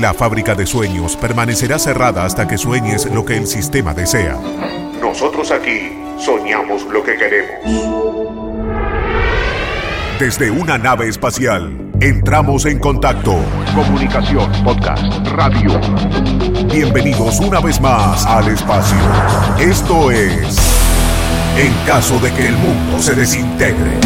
La fábrica de sueños permanecerá cerrada hasta que sueñes lo que el sistema desea. Nosotros aquí soñamos lo que queremos. Desde una nave espacial, entramos en contacto. Comunicación, podcast, radio. Bienvenidos una vez más al espacio. Esto es En caso de que el mundo se desintegre.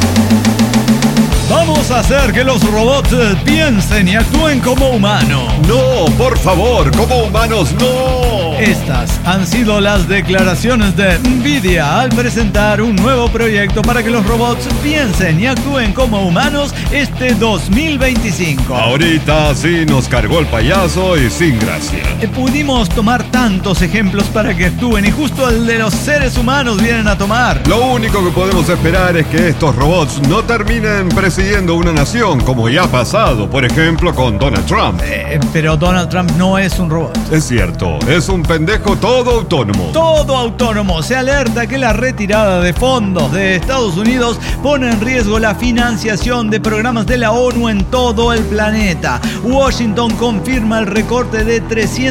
Vamos a hacer que los robots piensen y actúen como humanos. No, por favor, como humanos no. Estas han sido las declaraciones de NVIDIA al presentar un nuevo proyecto para que los robots piensen y actúen como humanos este 2025. Ahorita sí nos cargó el payaso y sin gracia. Pudimos tomar tantos ejemplos para que actúen y justo el de los seres humanos vienen a tomar. Lo único que podemos esperar es que estos robots no terminen presidiendo una nación como ya ha pasado, por ejemplo, con Donald Trump. Pero Donald Trump no es un robot. Es cierto, es un pendejo todo autónomo. Todo autónomo. Se alerta que la retirada de fondos de Estados Unidos pone en riesgo la financiación de programas de la ONU en todo el planeta. Washington confirma el recorte de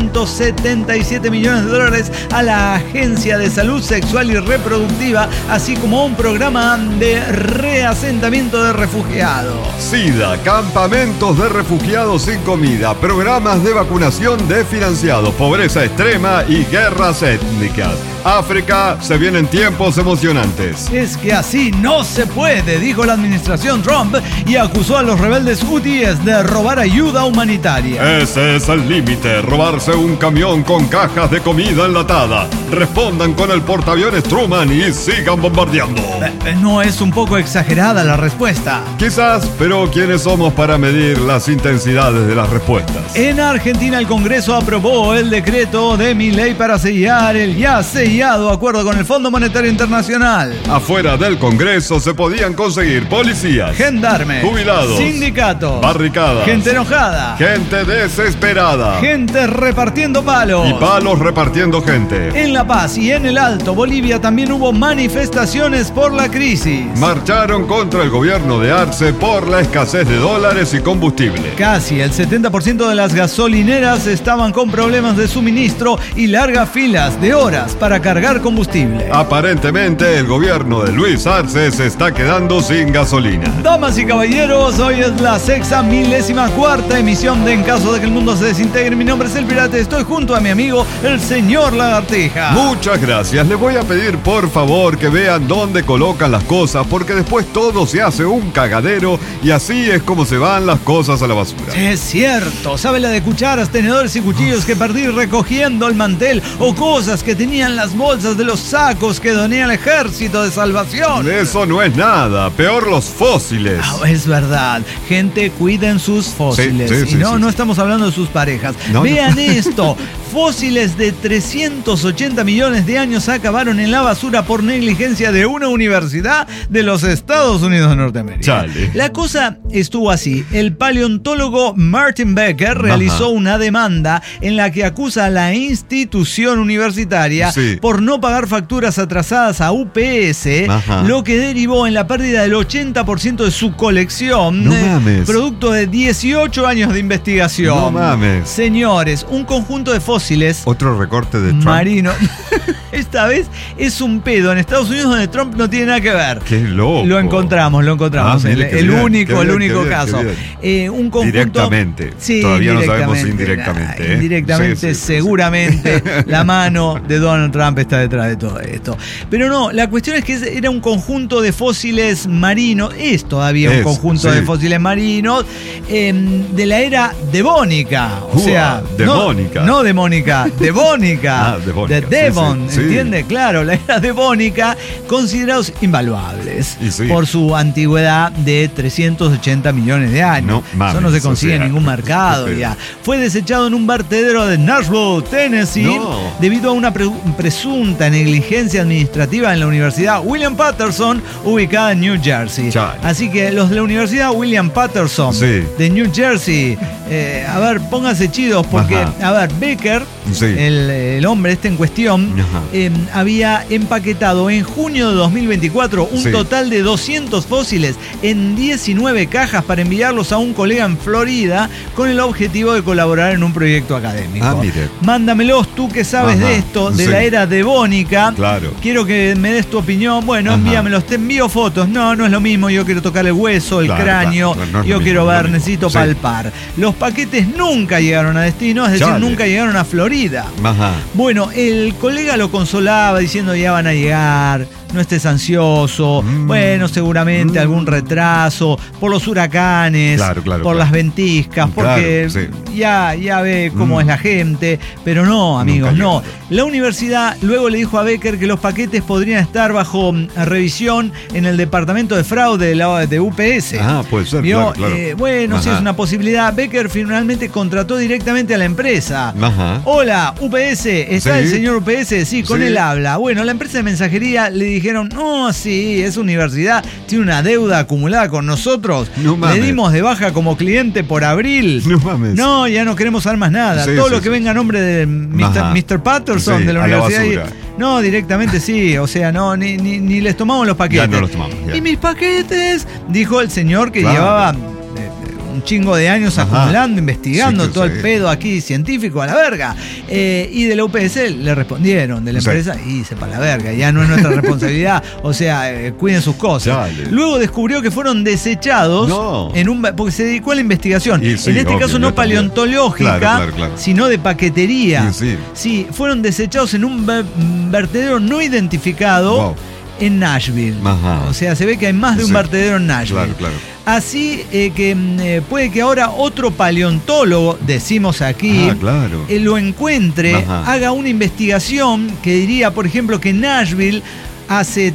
$377 millones a la Agencia de Salud Sexual y Reproductiva, así como un programa de reasentamiento de refugiados. SIDA, campamentos de refugiados sin comida, programas de vacunación desfinanciados, pobreza extrema y guerras étnicas. África, se vienen tiempos emocionantes. Es que así no se puede, dijo la administración Trump y acusó a los rebeldes hutíes de robar ayuda humanitaria. Ese es el límite, robarse un camión con cajas de comida enlatada. Respondan con el portaaviones Truman y sigan bombardeando. ¿No es un poco exagerada la respuesta? Quizás, pero ¿quiénes somos para medir las intensidades de las respuestas? En Argentina el Congreso aprobó el decreto de Milei para sellar el ya sellado acuerdo con el Fondo Monetario Internacional. Afuera del Congreso se podían conseguir policías, gendarmes, jubilados, sindicatos, barricadas, gente enojada, gente desesperada, gente repartiendo palos y palos repartiendo gente. En La Paz y en el Alto Bolivia también hubo manifestaciones por la crisis. Marcharon contra el gobierno de Arce por la escasez de dólares y combustible. Casi el 70% de las gasolineras estaban con problemas de suministro y largas filas de horas para cargar combustible. Aparentemente el gobierno de Luis Arce se está quedando sin gasolina. Damas y caballeros, hoy es la 64ª emisión de En caso de que el mundo se desintegre. Mi nombre es El Pirate, estoy junto a mi amigo el señor Lagartija. Muchas gracias, les voy a pedir por favor que vean dónde colocan las cosas, porque después todo se hace un cagadero y así es como se van las cosas a la basura. Es cierto, sabe la de cucharas, tenedores y cuchillos que perdí recogiendo el mantel, o cosas que tenían las bolsas de los sacos que doné al Ejército de Salvación. Eso no es nada, peor los fósiles. Es verdad, gente, cuiden sus fósiles. Sí, no estamos hablando de sus parejas. Vean esto. Fósiles de 380 millones de años acabaron en la basura por negligencia de una universidad de los Estados Unidos de Norteamérica. Chale. La cosa estuvo así. El paleontólogo Martin Becker realizó una demanda en la que acusa a la institución universitaria por no pagar facturas atrasadas a UPS, lo que derivó en la pérdida del 80% de su colección, producto de 18 años de investigación. No mames. Señores, un conjunto de fósiles. Otro recorte de Trump. Marino. Esta vez es un pedo en Estados Unidos donde Trump no tiene nada que ver. ¡Qué loco! Lo encontramos. El único caso. Un conjunto. Directamente. Sí, todavía no sabemos indirectamente. Indirectamente, seguramente la mano de Donald Trump está detrás de todo esto. Pero no, la cuestión es que era un conjunto de fósiles marinos. Es todavía un conjunto de fósiles marinos de la era devónica. O sea, devónica. No demónica, devónica. De Devon, ¿entiende? Claro, la era devónica, considerados invaluables por su antigüedad de 380 millones de años. Eso no se consigue en ningún mercado ya. Fue desechado en un vertedero de Nashville, Tennessee, debido a una presunta negligencia administrativa en la Universidad William Patterson, ubicada en New Jersey. Así que los de la Universidad William Patterson de New Jersey A ver, pónganse chidos, porque, a ver, Becker, el hombre en cuestión, había empaquetado en junio de 2024 un total de 200 fósiles en 19 cajas para enviarlos a un colega en Florida con el objetivo de colaborar en un proyecto académico. Mándamelos, tú que sabes de esto, de la era devónica. Claro. Quiero que me des tu opinión. Bueno, envíamelos, te envío fotos. No es lo mismo, yo quiero tocar el hueso, el cráneo, yo quiero ver, necesito palpar. Los paquetes nunca llegaron a destino, es decir, nunca llegaron a Florida. Bueno, el colega lo consolaba diciendo ya van a llegar, no estés ansioso, bueno, seguramente algún retraso por los huracanes, por las ventiscas, porque ya ve cómo es la gente, pero no, amigos, no. La universidad luego le dijo a Becker que los paquetes podrían estar bajo revisión en el departamento de fraude de UPS. Puede ser, bueno, sí es una posibilidad. Becker finalmente contrató directamente a la empresa. Hola, UPS, ¿está el señor UPS? Sí, con él habla. Bueno, la empresa de mensajería le dijeron, no, sí, es universidad, tiene una deuda acumulada con nosotros. Le dimos de baja como cliente por abril. No, ya no queremos saber más nada. Todo lo que venga a nombre de Mr. Patterson de la universidad. No, directamente sí, o sea, no, ni les tomamos los paquetes. Ya no los tomamos. Y mis paquetes, dijo el señor que llevaba un chingo de años acumulando, investigando todo el pedo aquí científico a la verga. Y de la UPS le respondieron, de la empresa, y sepa la verga, ya no es nuestra responsabilidad, o sea, cuiden sus cosas. Luego descubrió que fueron desechados porque se dedicó a la investigación. En este caso no paleontológica, sino de paquetería. Sí, fueron desechados en un vertedero no identificado en Nashville. O sea, se ve que hay más de un vertedero en Nashville. Así que puede que ahora otro paleontólogo, decimos aquí, lo encuentre, haga una investigación que diría, por ejemplo, que Nashville hace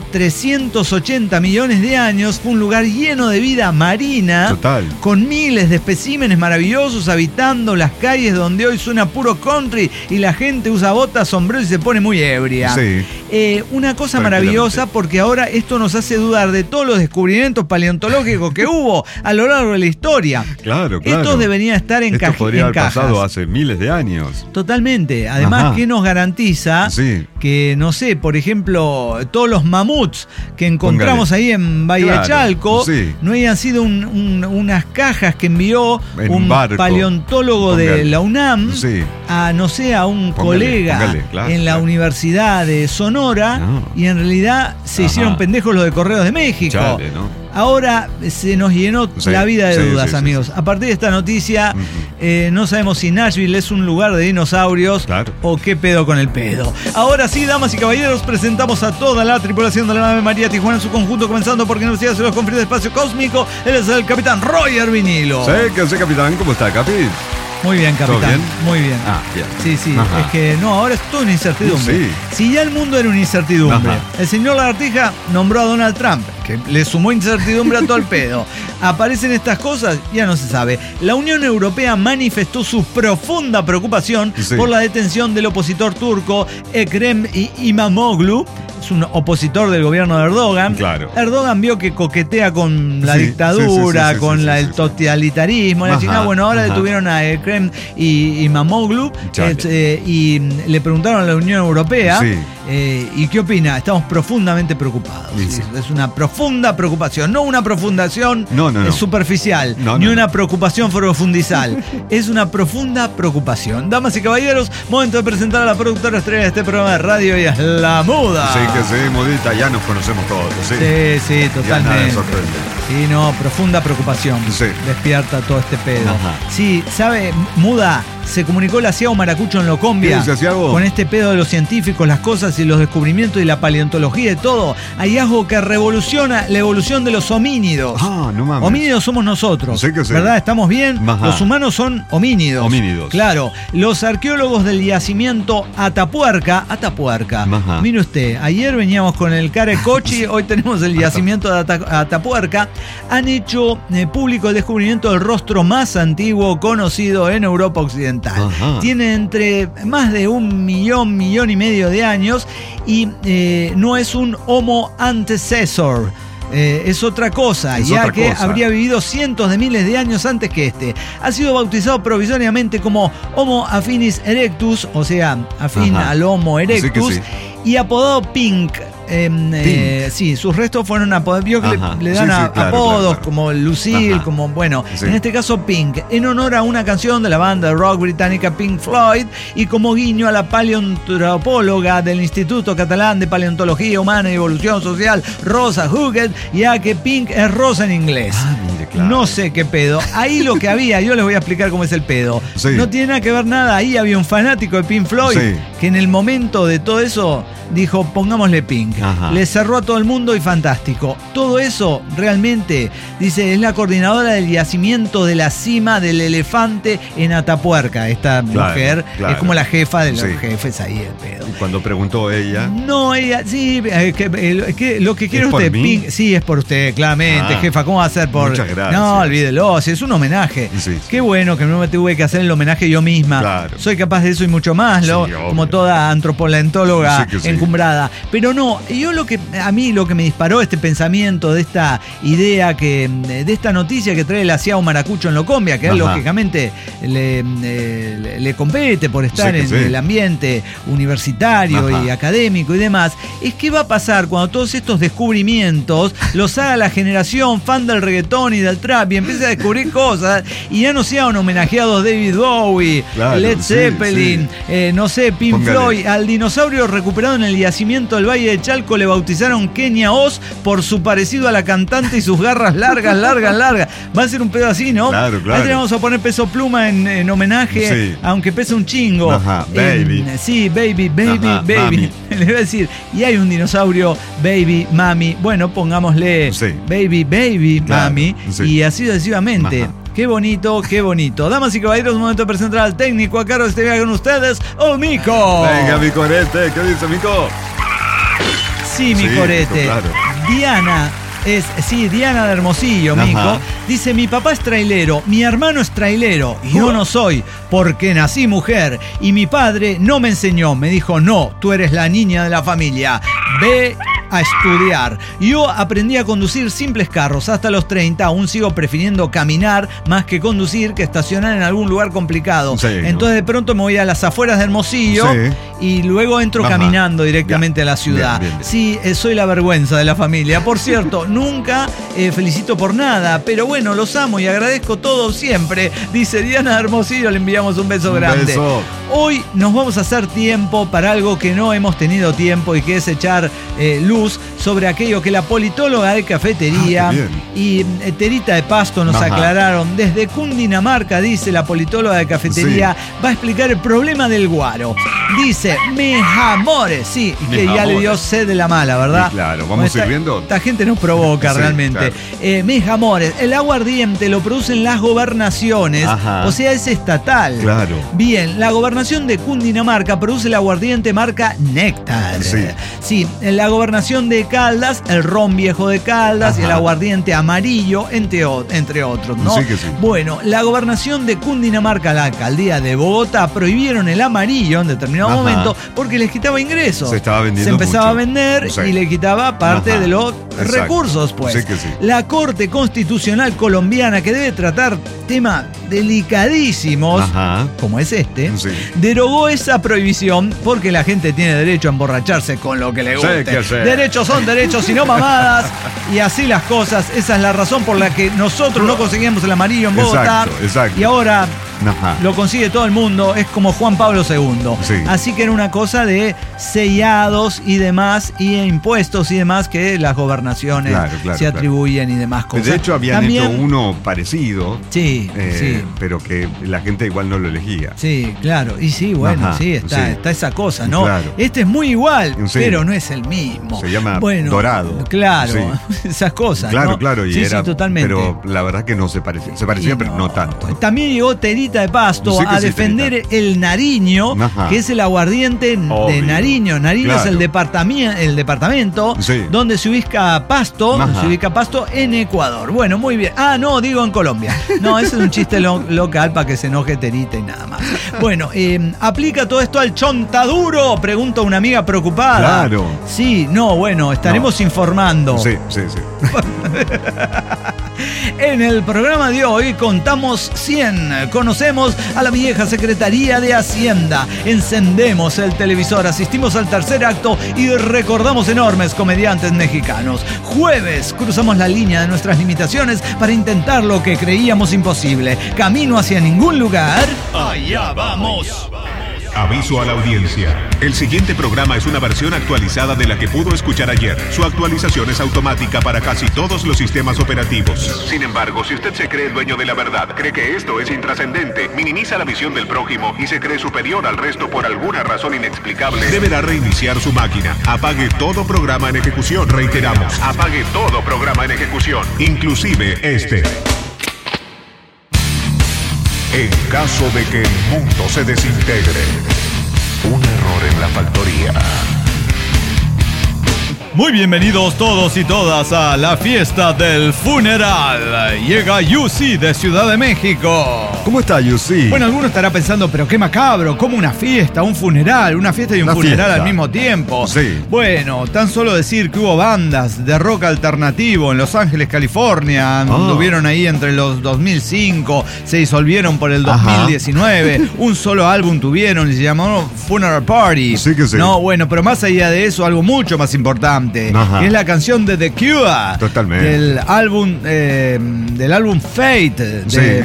380 millones de años fue un lugar lleno de vida marina, con miles de especímenes maravillosos habitando las calles donde hoy suena puro country y la gente usa botas, sombreros y se pone muy ebria. Una cosa maravillosa, porque ahora esto nos hace dudar de todos los descubrimientos paleontológicos que hubo a lo largo de la historia. Estos deberían estar en cajas. Esto podría haber pasado hace miles de años. Totalmente. Además, ¿qué nos garantiza que, no sé, por ejemplo, todos los mamuts que encontramos ahí en Valle de Chalco no hayan sido unas cajas que envió un paleontólogo de la UNAM a, no sé, a un colega en la Universidad de Sonora, y en realidad se hicieron pendejos los de Correos de México. Ahora se nos llenó la vida de dudas, amigos. A partir de esta noticia, no sabemos si Nashville es un lugar de dinosaurios o qué pedo con el pedo. Ahora sí, damas y caballeros, presentamos a toda la tripulación de la nave María Tijuana en su conjunto, comenzando porque Universidad se los confía de espacio cósmico. Él es el capitán Roger Vinilo. ¿Qué sé, capitán? ¿Cómo está, capi? Muy bien, capitán. Muy bien. Bien. Sí. Es que ahora es todo una incertidumbre. Si ya el mundo era una incertidumbre, el señor Lagartija nombró a Donald Trump, que le sumó incertidumbre a todo el pedo. Aparecen estas cosas, ya no se sabe. La Unión Europea manifestó su profunda preocupación por la detención del opositor turco Ekrem İmamoğlu. Es un opositor del gobierno de Erdogan. Erdogan vio que coquetea con la dictadura, con el totalitarismo. Bueno, ahora detuvieron a Ekrem İmamoğlu y le preguntaron a la Unión Europea ¿y qué opina? Estamos profundamente preocupados. Es una profunda preocupación, no una profundación superficial, ni una preocupación profundizal. Es una profunda preocupación. Damas y caballeros, momento de presentar a la productora estrella de este programa de radio, y es La Muda. Que Mudita, ya nos conocemos todos. Sí, totalmente. Sí, profunda preocupación. Despierta todo este pedo. Sí, ¿sabe, Muda? Se comunicó la Ciao Maracucho en Locombia con este pedo de los científicos, las cosas y los descubrimientos y la paleontología y todo. Hallazgo que revoluciona la evolución de los homínidos. No mames. Homínidos somos nosotros, ¿verdad? ¿Estamos bien? Los humanos son homínidos. Claro. Los arqueólogos del yacimiento Atapuerca. Mire usted, ayer veníamos con el Carecochi, hoy tenemos el yacimiento de Atapuerca. Han hecho público el descubrimiento del rostro más antiguo conocido en Europa Occidental. Tiene entre más de 1 millón y medio de años y no es un Homo antecessor. es otra cosa, ya que habría vivido cientos de miles de años antes que este. Ha sido bautizado provisoriamente como Homo affinis erectus, o sea, afín al Homo erectus, y apodado Pink. Sí, sus restos fueron apodados. Le dan apodos como Lucille, como en este caso Pink, en honor a una canción de la banda de rock británica Pink Floyd y como guiño a la paleontropóloga del Instituto Catalán de Paleontología Humana y Evolución Social, Rosa Huguet, ya que Pink es rosa en inglés. Mire, claro. No sé qué pedo. Ahí lo que había, yo les voy a explicar cómo es el pedo. No tiene nada que ver nada. Ahí había un fanático de Pink Floyd que en el momento de todo eso dijo, pongámosle Pink. Le cerró a todo el mundo y fantástico. Todo eso realmente, dice, es la coordinadora del yacimiento de la cima del elefante en Atapuerca. Esta mujer es como la jefa de los jefes ahí, el pedo. Y cuando preguntó ella... No, ella, sí, que lo que quiere usted, Pink, sí, es por usted, claramente, jefa, ¿cómo va a ser por...? Muchas gracias. No, olvídelo, si es un homenaje. Qué bueno que no me tuve que hacer el homenaje yo misma. Claro. Soy capaz de eso y mucho más, como toda antropolautóloga encumbrada. Pero no, a mí lo que me disparó este pensamiento de esta idea de esta noticia que trae la Ciao Maracucho en Locombia, que a él lógicamente le compete por estar en el ambiente universitario y académico y demás, es qué va a pasar cuando todos estos descubrimientos los haga la generación fan del reggaetón y del trap y empiece a descubrir cosas y ya no sean homenajeados David Bowie, Led Zeppelin, no sé, Pink Floyd. Al dinosaurio recuperado en el yacimiento del Valle de Chalco le bautizaron Kenia Oz por su parecido a la cantante y sus garras largas. Va a ser un pedo así, ¿no? Claro. Ahí le vamos a poner Peso Pluma en homenaje, aunque pese un chingo. Baby. Baby. Mami. Le voy a decir, y hay un dinosaurio, Baby, Mami. Bueno, pongámosle Baby, Mami. Y así sucesivamente. Qué bonito. Damas y caballeros, momento de presentar al técnico a cargo de este viaje con ustedes, Mico. Venga, mi corete, ¿qué dice, Mico? Sí, mi corete. Claro. Diana de Hermosillo, Mico. Dice, mi papá es trailero, mi hermano es trailero, y yo no soy, porque nací mujer. Y mi padre no me enseñó, me dijo, no, tú eres la niña de la familia. Ve a estudiar. Yo aprendí a conducir simples carros hasta los 30, aún sigo prefiriendo caminar más que conducir, que estacionar en algún lugar complicado. Entonces de pronto me voy a las afueras de Hermosillo y luego entro caminando directamente a la ciudad. Bien. Sí, soy la vergüenza de la familia. Por cierto, nunca felicito por nada, pero bueno, los amo y agradezco todo siempre. Dice Diana de Hermosillo, le enviamos un beso grande. Beso. Hoy nos vamos a hacer tiempo para algo que no hemos tenido tiempo y que es echar luz sobre aquello que la politóloga de cafetería y Terita de Pasto nos aclararon. Desde Cundinamarca, dice la politóloga de cafetería, va a explicar el problema del guaro. Dice, mejamores, que ya le dio sed de la mala, ¿verdad? Sí, claro, vamos sirviendo. Esta gente nos provoca realmente. Claro. Mejamores, el aguardiente lo producen las gobernaciones, o sea, es estatal. Claro. Bien, la gobernación de Cundinamarca produce el aguardiente marca Néctar. Sí, la gobernación de Caldas, el ron viejo de Caldas y el aguardiente amarillo, entre otros, ¿no? Sí. Bueno, la gobernación de Cundinamarca, la alcaldía de Bogotá, prohibieron el amarillo en determinado momento porque les quitaba ingresos. Se estaba vendiendo. Se empezaba a vender y le quitaba parte de los recursos, pues. La Corte Constitucional colombiana, que debe tratar temas delicadísimos, como es este, derogó esa prohibición porque la gente tiene derecho a emborracharse con lo que le guste. Derechos son derechos y no mamadas. Y así las cosas. Esa es la razón por la que nosotros no conseguíamos el amarillo en Bogotá. Exacto. Y ahora lo consigue todo el mundo. Es como Juan Pablo II. Así que era una cosa de sellados y demás, y impuestos y demás que las gobernaciones se atribuyen y demás cosas. De hecho, habían hecho uno parecido. Sí. Pero que la gente igual no lo elegía. Sí, claro. Y sí, bueno, está esa cosa, ¿no? Claro. Este es muy igual, pero no es el mismo. Se llama dorado. Claro, esas cosas. Claro, ¿no? claro. Y era, totalmente. Pero la verdad que no se parecía. Se parecía, pero no tanto. También llegó Terita Celerita de Pasto Sí, a defender el Nariño, Ajá. que es el aguardiente de Nariño. Nariño Claro. es el departamento Sí. donde se ubica Pasto, en Ecuador. Bueno, muy bien. Ah, no, digo en Colombia. No, ese es un chiste local para que se enoje Terita y nada más. Bueno, ¿aplica todo esto al chontaduro? Pregunta una amiga preocupada. Claro. Sí, no, bueno, estaremos informando. Sí. En el programa de hoy contamos 100. Conocemos a la vieja Secretaría de Hacienda. Encendemos el televisor, asistimos al tercer acto y recordamos enormes comediantes mexicanos. Jueves, cruzamos la línea de nuestras limitaciones para intentar lo que creíamos imposible. Camino hacia ningún lugar. ¡Allá vamos! Aviso a la audiencia. El siguiente programa es una versión actualizada de la que pudo escuchar ayer. Su actualización es automática para casi todos los sistemas operativos. Sin embargo, si usted se cree dueño de la verdad, cree que esto es intrascendente, minimiza la visión del prójimo y se cree superior al resto por alguna razón inexplicable, deberá reiniciar su máquina. Apague todo programa en ejecución. Reiteramos, apague todo programa en ejecución, inclusive este. En caso de que el mundo se desintegre, un error en la factoría. Muy bienvenidos todos y todas a la fiesta del funeral. Llega UC de Ciudad de México. ¿Cómo está, UC? Bueno, alguno estará pensando, pero qué macabro, como una fiesta, un funeral, una fiesta y un funeral al mismo tiempo. Sí. Bueno, tan solo decir que hubo bandas de rock alternativo en Los Ángeles, California, anduvieron ahí entre los 2005, se disolvieron por el 2019, un solo álbum tuvieron y se llamó Funeral Party. Sí que sí. No, bueno, pero más allá de eso, algo mucho más importante, que es la canción de The Cure. Totalmente. Del álbum Fate de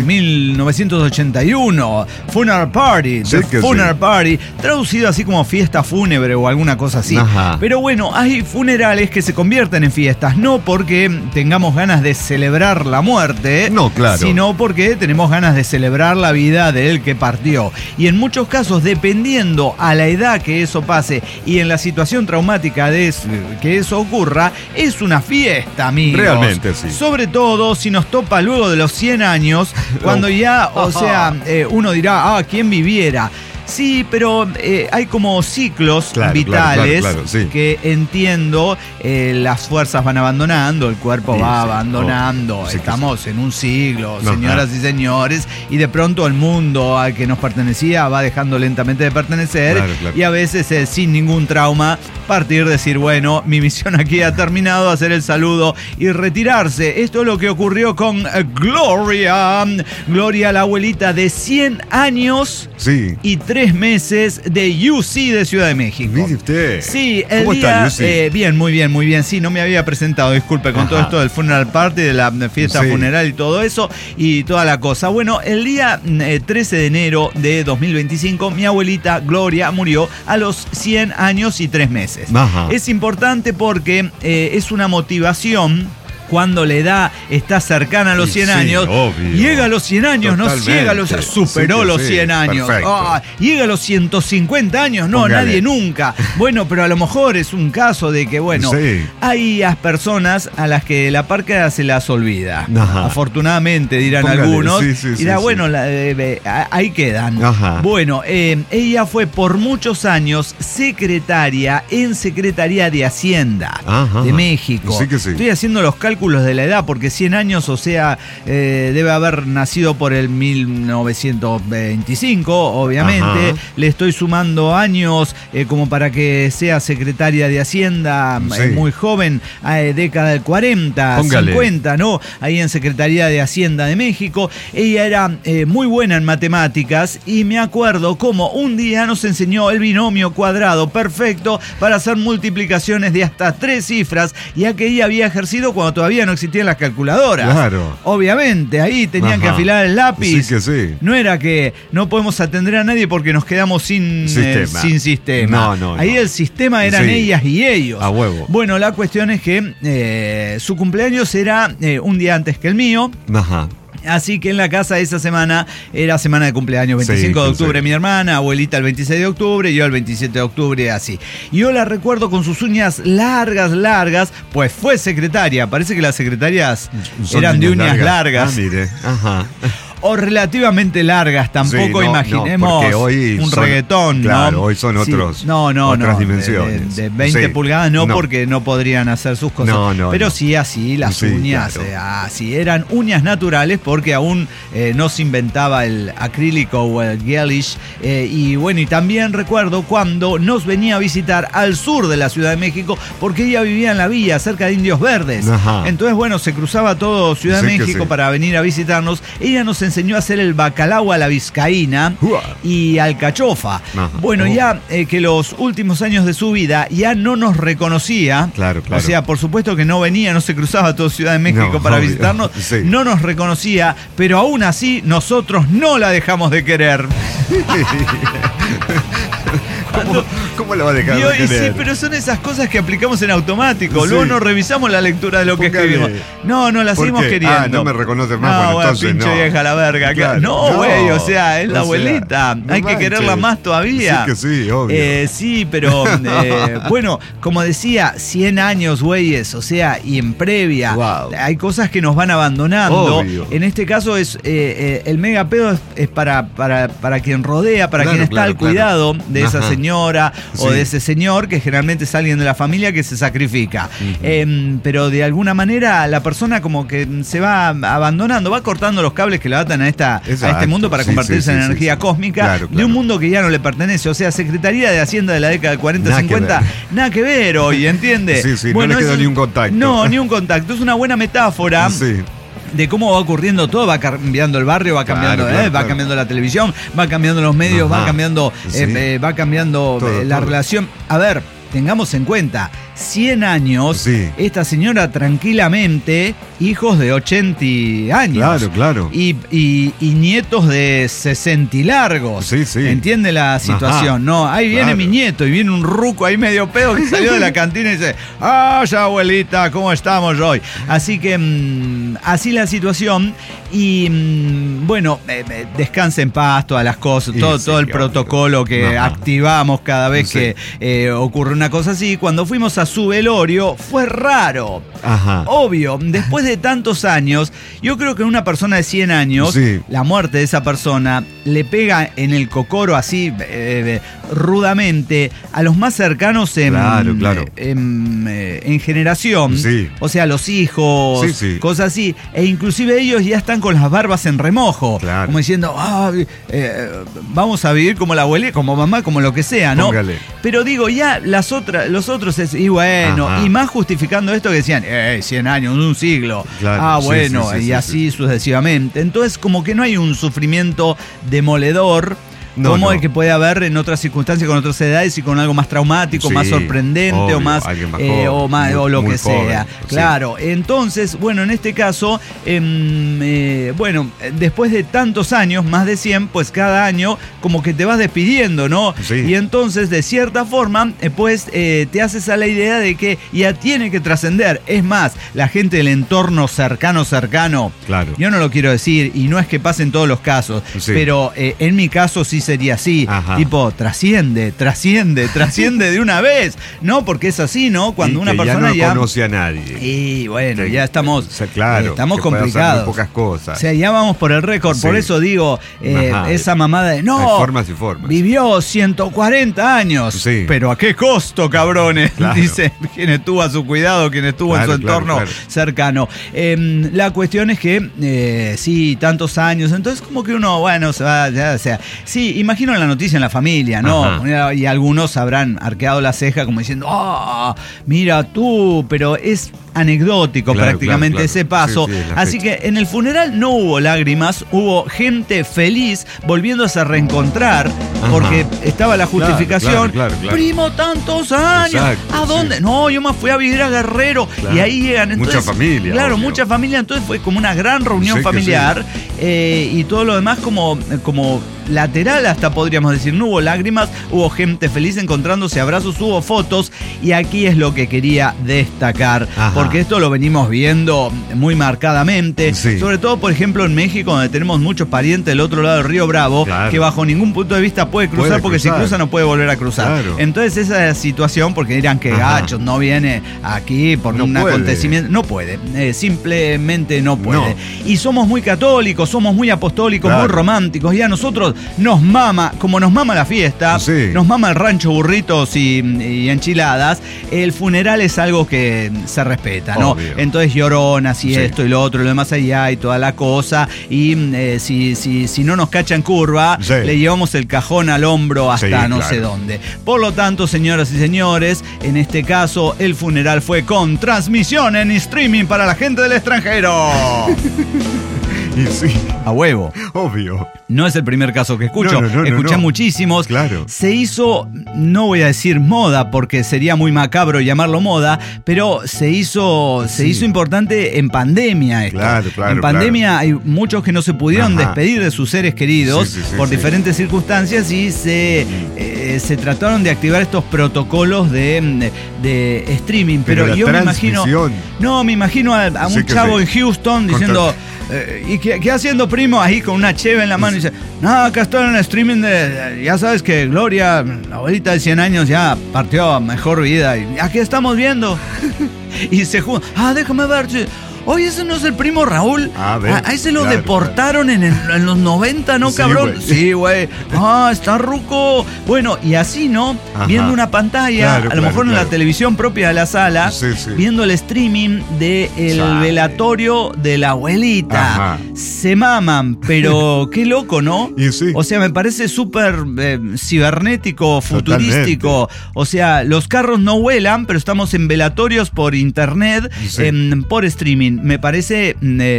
1981, Funeral Party, Funeral Party, traducido así como fiesta fúnebre o alguna cosa así. Pero bueno, hay funerales que se convierten en fiestas, no porque tengamos ganas de celebrar la muerte, sino porque tenemos ganas de celebrar la vida del que partió. Y en muchos casos, dependiendo a la edad que eso pase y en la situación traumática de que eso ocurra, es una fiesta, amigos. Realmente, sí. Sobre todo si nos topa luego de los 100 años, cuando ya, uno dirá, ¿quién viviera? Sí, pero hay como ciclos vitales que entiendo, las fuerzas van abandonando, el cuerpo va abandonando, estamos en un siglo, señoras y señores, y de pronto el mundo al que nos pertenecía va dejando lentamente de pertenecer, y a veces sin ningún trauma, partir, decir, bueno, mi misión aquí ha terminado, hacer el saludo y retirarse. Esto es lo que ocurrió con Gloria, la abuelita de 100 años y 3 meses de UC de Ciudad de México. Mire usted. Sí, el ¿Cómo día, está, UC? Bien, muy bien. Sí, no me había presentado, disculpe, con todo esto del funeral party, de la fiesta funeral y todo eso, y toda la cosa. Bueno, el día 13 de enero de 2025, mi abuelita Gloria murió a los 100 años y 3 meses. Es importante porque es una motivación. Cuando la edad está cercana a los 100 años, llega a los 100 años, superó los 100 años. Llega a los 150 años, nadie nunca. Bueno, pero a lo mejor es un caso de que, hay personas a las que la parca se las olvida. Afortunadamente, dirán algunos. Ahí quedan. Bueno, ella fue por muchos años secretaria en Secretaría de Hacienda de México. Estoy haciendo los cálculos de la edad, porque 100 años, debe haber nacido por el 1925, obviamente. Le estoy sumando años como para que sea secretaria de Hacienda muy joven, década del 40, 50, ¿no? Ahí en Secretaría de Hacienda de México. Ella era muy buena en matemáticas y me acuerdo cómo un día nos enseñó el binomio cuadrado perfecto para hacer multiplicaciones de hasta 3 cifras, ya que ella había ejercido cuando todavía no existían las calculadoras. Obviamente, ahí tenían que afilar el lápiz. No era que no podemos atender a nadie porque nos quedamos sin sistema. Ahí el sistema eran ellas y ellos. A huevo. Bueno, la cuestión es que su cumpleaños era un día antes que el mío. Así que en la casa esa semana era semana de cumpleaños, 25 de octubre mi hermana, abuelita el 26 de octubre, yo el 27 de octubre, así. Y yo la recuerdo con sus uñas largas, pues fue secretaria. Parece que las secretarias eran de uñas largas. Mire, o relativamente largas, tampoco imaginemos hoy un reggaetón, claro, ¿no? Hoy son otros, sí, otras dimensiones. De 20 pulgadas no, porque no podrían hacer sus cosas. Pero sí así, las uñas, así eran uñas naturales, porque aún no se inventaba el acrílico o el gelish. Y bueno, y también recuerdo cuando nos venía a visitar al sur de la Ciudad de México, porque ella vivía en la villa, cerca de Indios Verdes. Ajá. Entonces, bueno, se cruzaba todo Ciudad de México para venir a visitarnos. Ella nos enseñó a hacer el bacalao a la vizcaína y alcachofa. Ajá. Bueno, ya que los últimos años de su vida ya no nos reconocía. Claro. O sea, por supuesto que no venía, no se cruzaba toda Ciudad de México para visitarnos. Sí. No nos reconocía, pero aún así nosotros no la dejamos de querer. ¿Cómo la va a dejar de querer? Sí, pero son esas cosas que aplicamos en automático. Luego no revisamos la lectura de lo que escribimos. No, la seguimos queriendo. No me reconoces más, entonces pinche vieja la verga. Claro. No, güey, o sea, es la abuelita. Hay que quererla más todavía. Sí que sí, obvio. Sí, pero bueno, como decía, 100 años, güeyes, o sea, y en previa. Wow. Hay cosas que nos van abandonando. Obvio. En este caso es el mega pedo es para quien rodea, para quien está al cuidado de esa señora o de ese señor, que generalmente es alguien de la familia que se sacrifica. Pero de alguna manera la persona como que se va abandonando, va cortando los cables que le atan a este mundo para convertirse en energía cósmica de un mundo que ya no le pertenece. O sea, Secretaría de Hacienda de la década del 40-50, nada que ver hoy, ¿entiende? Bueno, no le quedó ni un contacto. No, ni un contacto. Es una buena metáfora. De cómo va ocurriendo todo, va cambiando el barrio, va cambiando, va cambiando la televisión, va cambiando los medios, va cambiando la relación. A ver, tengamos en cuenta, 100 años, esta señora tranquilamente, hijos de 80 años. Claro. Y nietos de 60 y largos. ¿Entiende la situación? No, ahí viene mi nieto y viene un ruco ahí medio pedo que salió de la cantina y dice, ya abuelita, ¿cómo estamos hoy? Así que así la situación y bueno, descansa en paz todas las cosas, todo el protocolo que activamos cada vez que ocurre una cosa así. Cuando fuimos a su velorio fue raro. Obvio, después de tantos años, yo creo que una persona de 100 años, la muerte de esa persona le pega en el cocoro así rudamente a los más cercanos en generación. O sea, los hijos, cosas así. E inclusive ellos ya están con las barbas en remojo. Como diciendo, vamos a vivir como la abuela, como mamá, como lo que sea, ¿no? Póngale. Pero digo, ya los otros es, y bueno, y más justificando esto que decían, 100 años, un siglo. Y así sucesivamente. Entonces, como que no hay un sufrimiento demoledor como el que puede haber en otras circunstancias, con otras edades y con algo más traumático, más sorprendente, obvio, o más o lo que sea. Claro, entonces, bueno, en este caso, bueno, después de tantos años, más de 100, pues cada año como que te vas despidiendo, ¿no? Y entonces, de cierta forma, pues te haces a la idea de que ya tiene que trascender. Es más, la gente del entorno cercano, yo no lo quiero decir, y no es que pase en todos los casos, pero en mi caso sí sería así, tipo, trasciende de una vez, ¿no? Porque es así, ¿no? Cuando una persona ya no conoce a nadie. Y bueno, ya estamos, estamos que complicados. Muy pocas cosas. O sea, ya vamos por el récord, por eso digo, esa mamada de, no, hay formas y formas. Vivió 140 años, pero ¿a qué costo, cabrones? Dice quien estuvo a su cuidado, quien estuvo en su entorno cercano. La cuestión es que, sí, tantos años, entonces como que uno, bueno, se va, ya, o sea, sí, imagino la noticia en la familia, ¿no? Y algunos habrán arqueado la ceja como diciendo, mira tú, pero es anecdótico prácticamente ese paso. Así que en el funeral no hubo lágrimas, hubo gente feliz volviéndose a reencontrar, porque estaba la justificación. Primo, tantos años. ¿A dónde? No, yo me fui a vivir a Guerrero. Y ahí llegan. Entonces, mucha familia. Claro, mucha familia. Entonces fue como una gran reunión familiar. Y todo lo demás como lateral, hasta podríamos decir, no hubo lágrimas, hubo gente feliz encontrándose, abrazos, hubo fotos, y aquí es lo que quería destacar, porque esto lo venimos viendo muy marcadamente, sobre todo, por ejemplo, en México, donde tenemos muchos parientes del otro lado del Río Bravo, que bajo ningún punto de vista puede cruzar, porque si cruza no puede volver a cruzar. Entonces esa situación, porque dirán que gachos, no viene aquí por un acontecimiento, no puede, simplemente no puede. Y somos muy católicos, somos muy apostólicos, muy románticos, y a nosotros nos mama, como nos mama la fiesta, nos mama el rancho, burritos y enchiladas, el funeral es algo que se respeta, ¿no? Entonces lloronas y esto y lo otro y lo demás allá y toda la cosa, y si no nos cachan curva, le llevamos el cajón al hombro hasta no sé dónde. Por lo tanto, señoras y señores, en este caso el funeral fue con transmisión en streaming para la gente del extranjero. Y sí. A huevo. Obvio. No es el primer caso que escucho. Escuché muchísimos. Claro. Se hizo, no voy a decir moda, porque sería muy macabro llamarlo moda, pero se hizo importante en pandemia esto. Claro. En pandemia hay muchos que no se pudieron despedir de sus seres queridos por diferentes circunstancias, y se trataron de activar estos protocolos de streaming. Pero yo me imagino a un chavo en Houston diciendo... ¿Y qué haciendo, primo? Ahí con una cheve en la mano y dice, no, acá estoy en el streaming ya sabes que Gloria, la abuelita de 100 años, ya partió a mejor vida. Y aquí estamos viendo. Y se juntan, déjame ver. Oye, ¿ese no es el primo Raúl? A ese lo deportaron en los 90, ¿no, cabrón? Sí, güey. Está ruco. Bueno, y así, ¿no? Viendo una pantalla, a lo mejor en la televisión propia de la sala, viendo el streaming del velatorio de la abuelita. Se maman, pero qué loco, ¿no? O sea, me parece súper cibernético, futurístico. Totalmente. O sea, los carros no vuelan, pero estamos en velatorios por internet, por streaming. Me parece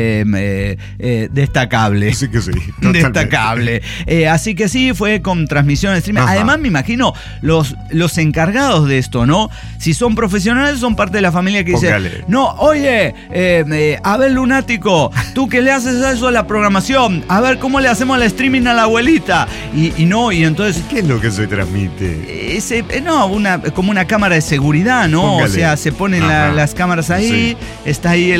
destacable. Sí que sí. Totalmente. Destacable. Así que sí, fue con transmisión de streaming. Además, me imagino los encargados de esto, ¿no? Si son profesionales, son parte de la familia que dice, no, oye, a ver, lunático, tú que le haces eso a la programación, a ver cómo le hacemos el streaming a la abuelita. Y entonces... ¿Qué es lo que se transmite? Como una cámara de seguridad, ¿no? Póngale. O sea, se ponen las cámaras ahí, está ahí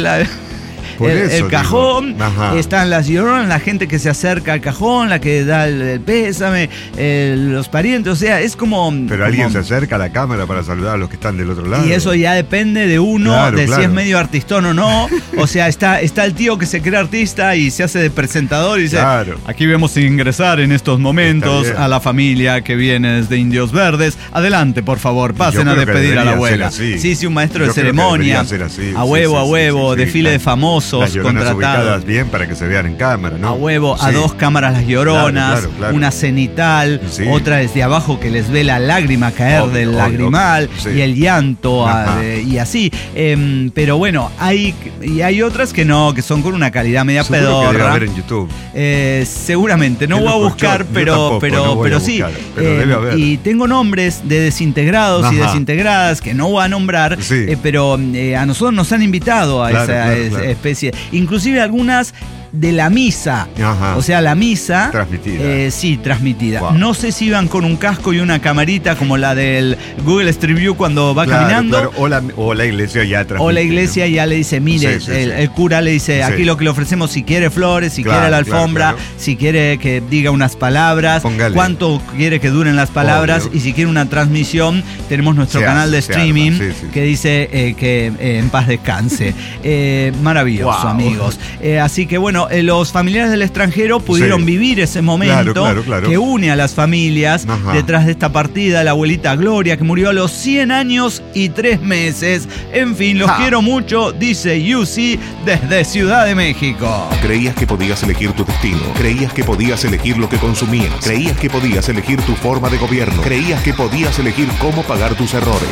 el cajón, están las lloronas, la gente que se acerca al cajón, la que da el pésame, los parientes, o sea, es como... Pero alguien se acerca a la cámara para saludar a los que están del otro lado. Y eso ya depende de uno, si es medio artistón o no. O sea, está el tío que se cree artista y se hace de presentador y dice, aquí vemos ingresar en estos momentos a la familia que viene desde Indios Verdes. Adelante, por favor, pasen a despedir a la abuela. Sí, un maestro de ceremonia. A huevo, desfile de famosos. Las lloronas ubicadas bien para que se vean en cámara, ¿no? A huevo, a 2 cámaras las lloronas, una cenital, otra desde abajo que les ve la lágrima caer del lagrimal y el llanto y así. Pero bueno, hay otras que no, que son con una calidad media pedorra. Que debe haber en YouTube. Seguramente, no voy a buscar, pero sí. Pero debe haber. Y tengo nombres de desintegrados y desintegradas que no voy a nombrar, pero a nosotros nos han invitado a esa especie. Inclusive algunas de la misa. O sea, la misa transmitida. Sí, transmitida. Wow. No sé si iban con un casco y una camarita como la del Google Street View cuando va caminando. O la iglesia ya transmite. O la iglesia ya le dice, mire, el cura le dice, aquí lo que le ofrecemos, si quiere flores, si quiere la alfombra, si quiere que diga unas palabras, cuánto quiere que duren las palabras, y si quiere una transmisión, tenemos nuestro canal de streaming que dice que en paz descanse. Maravilloso, amigos. Así que bueno, los familiares del extranjero pudieron vivir ese momento que une a las familias detrás de esta partida. La abuelita Gloria, que murió a los 100 años y 3 meses. En fin, los quiero mucho, dice Yusi desde Ciudad de México. Creías que podías elegir tu destino. Creías que podías elegir lo que consumías. Creías que podías elegir tu forma de gobierno. Creías que podías elegir cómo pagar tus errores.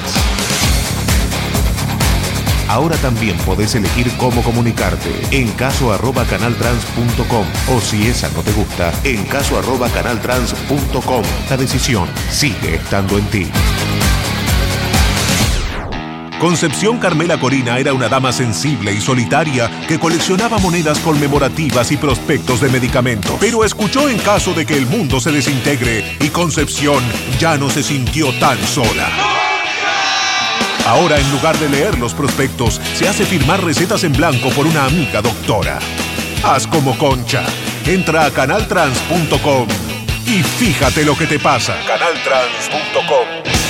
Ahora también podés elegir cómo comunicarte. En caso@canaltrans.com. O si esa no te gusta, en caso@canaltrans.com. La decisión sigue estando en ti. Concepción Carmela Corina era una dama sensible y solitaria que coleccionaba monedas conmemorativas y prospectos de medicamentos. Pero escuchó en caso de que el mundo se desintegre y Concepción ya no se sintió tan sola. Ahora, en lugar de leer los prospectos, se hace firmar recetas en blanco por una amiga doctora. Haz como Concha. Entra a canaltrans.com y fíjate lo que te pasa. Canaltrans.com.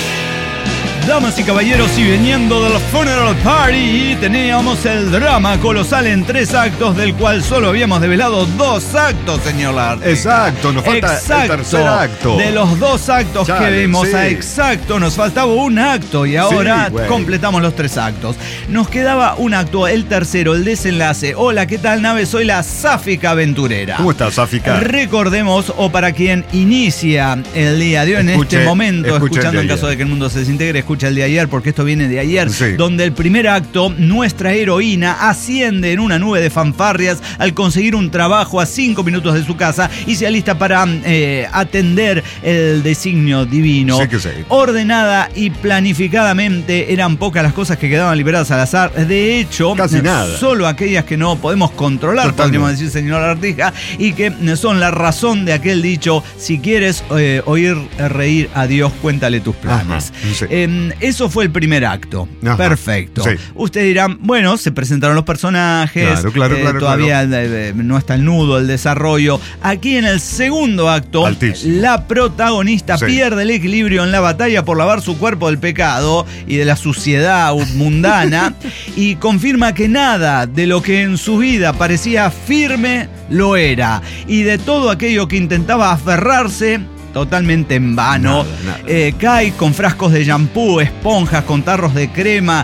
Damas y caballeros, y viniendo del Funeral Party, teníamos el drama colosal en 3 actos, del cual solo habíamos develado 2 actos, señor Lartiga. Exacto, nos falta el tercer acto. De los 2 actos que vimos a exacto, nos faltaba un acto y ahora completamos los 3 actos. Nos quedaba un acto, el tercero, el desenlace. Hola, ¿qué tal, nave? Soy la Sáfica Aventurera. ¿Cómo estás, Sáfica? Recordemos, o para quien inicia el día de hoy en este momento, escuchando en caso de que el mundo se desintegre, escucha el de ayer, porque esto viene de ayer, donde el primer acto, nuestra heroína asciende en una nube de fanfarrias al conseguir un trabajo a 5 minutos de su casa y se alista para atender el designio divino. Ordenada y planificadamente, eran pocas las cosas que quedaban liberadas al azar. De hecho, casi nada. Solo aquellas que no podemos controlar, podríamos decir, señor Lartiga, y que son la razón de aquel dicho: si quieres oír reír a Dios, cuéntale tus planes. Eso fue el primer acto. Perfecto. Ustedes dirán, bueno, se presentaron los personajes, todavía no está el nudo, el desarrollo. Aquí en el segundo acto, la protagonista pierde el equilibrio en la batalla por lavar su cuerpo del pecado y de la suciedad mundana y confirma que nada de lo que en su vida parecía firme lo era, y de todo aquello que intentaba aferrarse, totalmente en vano. Cae con frascos de shampoo, esponjas, con tarros de crema,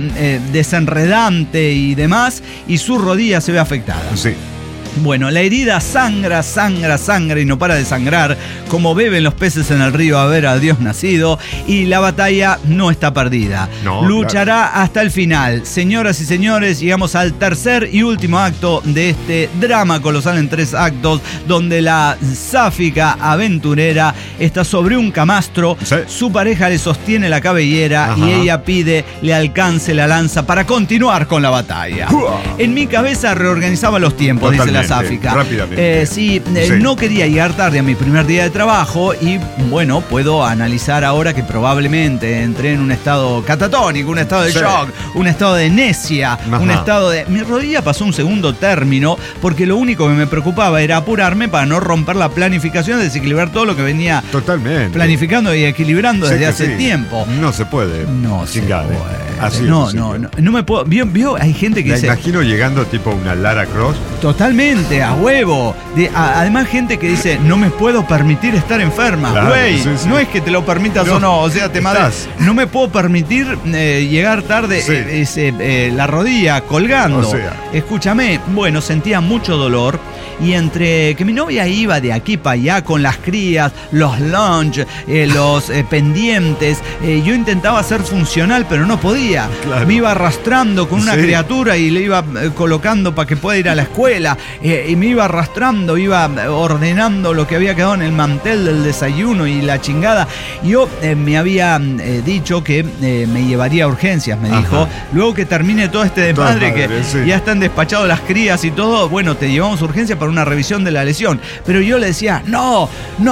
desenredante y demás, y su rodilla se ve afectada. Bueno, la herida sangra y no para de sangrar, como beben los peces en el río a ver a Dios nacido, y la batalla no está perdida. Luchará hasta el final. Señoras y señores, llegamos al tercer y último acto de este drama colosal en 3 actos, donde la Sáfica Aventurera está sobre un camastro, su pareja le sostiene la cabellera y ella pide le alcance la lanza para continuar con la batalla. En mi cabeza reorganizaba los tiempos, dice la Sáfica. Rápidamente. No quería llegar tarde a mi primer día de trabajo y, bueno, puedo analizar ahora que probablemente entré en un estado catatónico, un estado de shock, un estado de necia, un estado de... Mi rodilla pasó un segundo término porque lo único que me preocupaba era apurarme para no romper la planificación, desequilibrar todo lo que venía planificando y equilibrando desde hace tiempo. No se puede. No se puede. Así no me puedo... ¿Vio? Hay gente que dice... Me imagino llegando tipo una Lara Cross. Totalmente, a huevo. Además, gente que dice, no me puedo permitir estar enferma. Güey, no es que te lo permitas o no, o sea, te matas. No me puedo permitir llegar tarde, la rodilla colgando. Escúchame, bueno, sentía mucho dolor. Y entre que mi novia iba de aquí para allá con las crías, los lunch, los pendientes, yo intentaba ser funcional, pero no podía. Me iba arrastrando con una criatura y le iba colocando para que pueda ir a la escuela. Y me iba arrastrando, iba ordenando lo que había quedado en el mantel del desayuno y la chingada. Yo me había dicho que me llevaría a urgencias, me dijo. Luego que termine todo este desmadre, que ya están despachados las crías y todo, bueno, te llevamos a urgencias para una revisión de la lesión. Pero yo le decía, no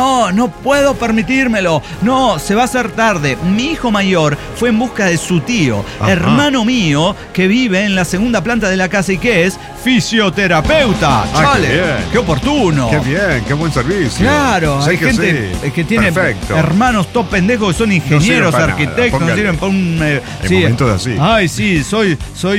puedo permitírmelo, no, se va a hacer tarde. Mi hijo mayor fue en busca de su tío, hermano mío, que vive en la segunda planta de la casa y que es fisioterapeuta. Chale, qué oportuno. Qué bien, qué buen servicio. Claro, hay gente que tiene hermanos top pendejos que son ingenieros, arquitectos, no sirven para un... momentos así. Ay, sí, soy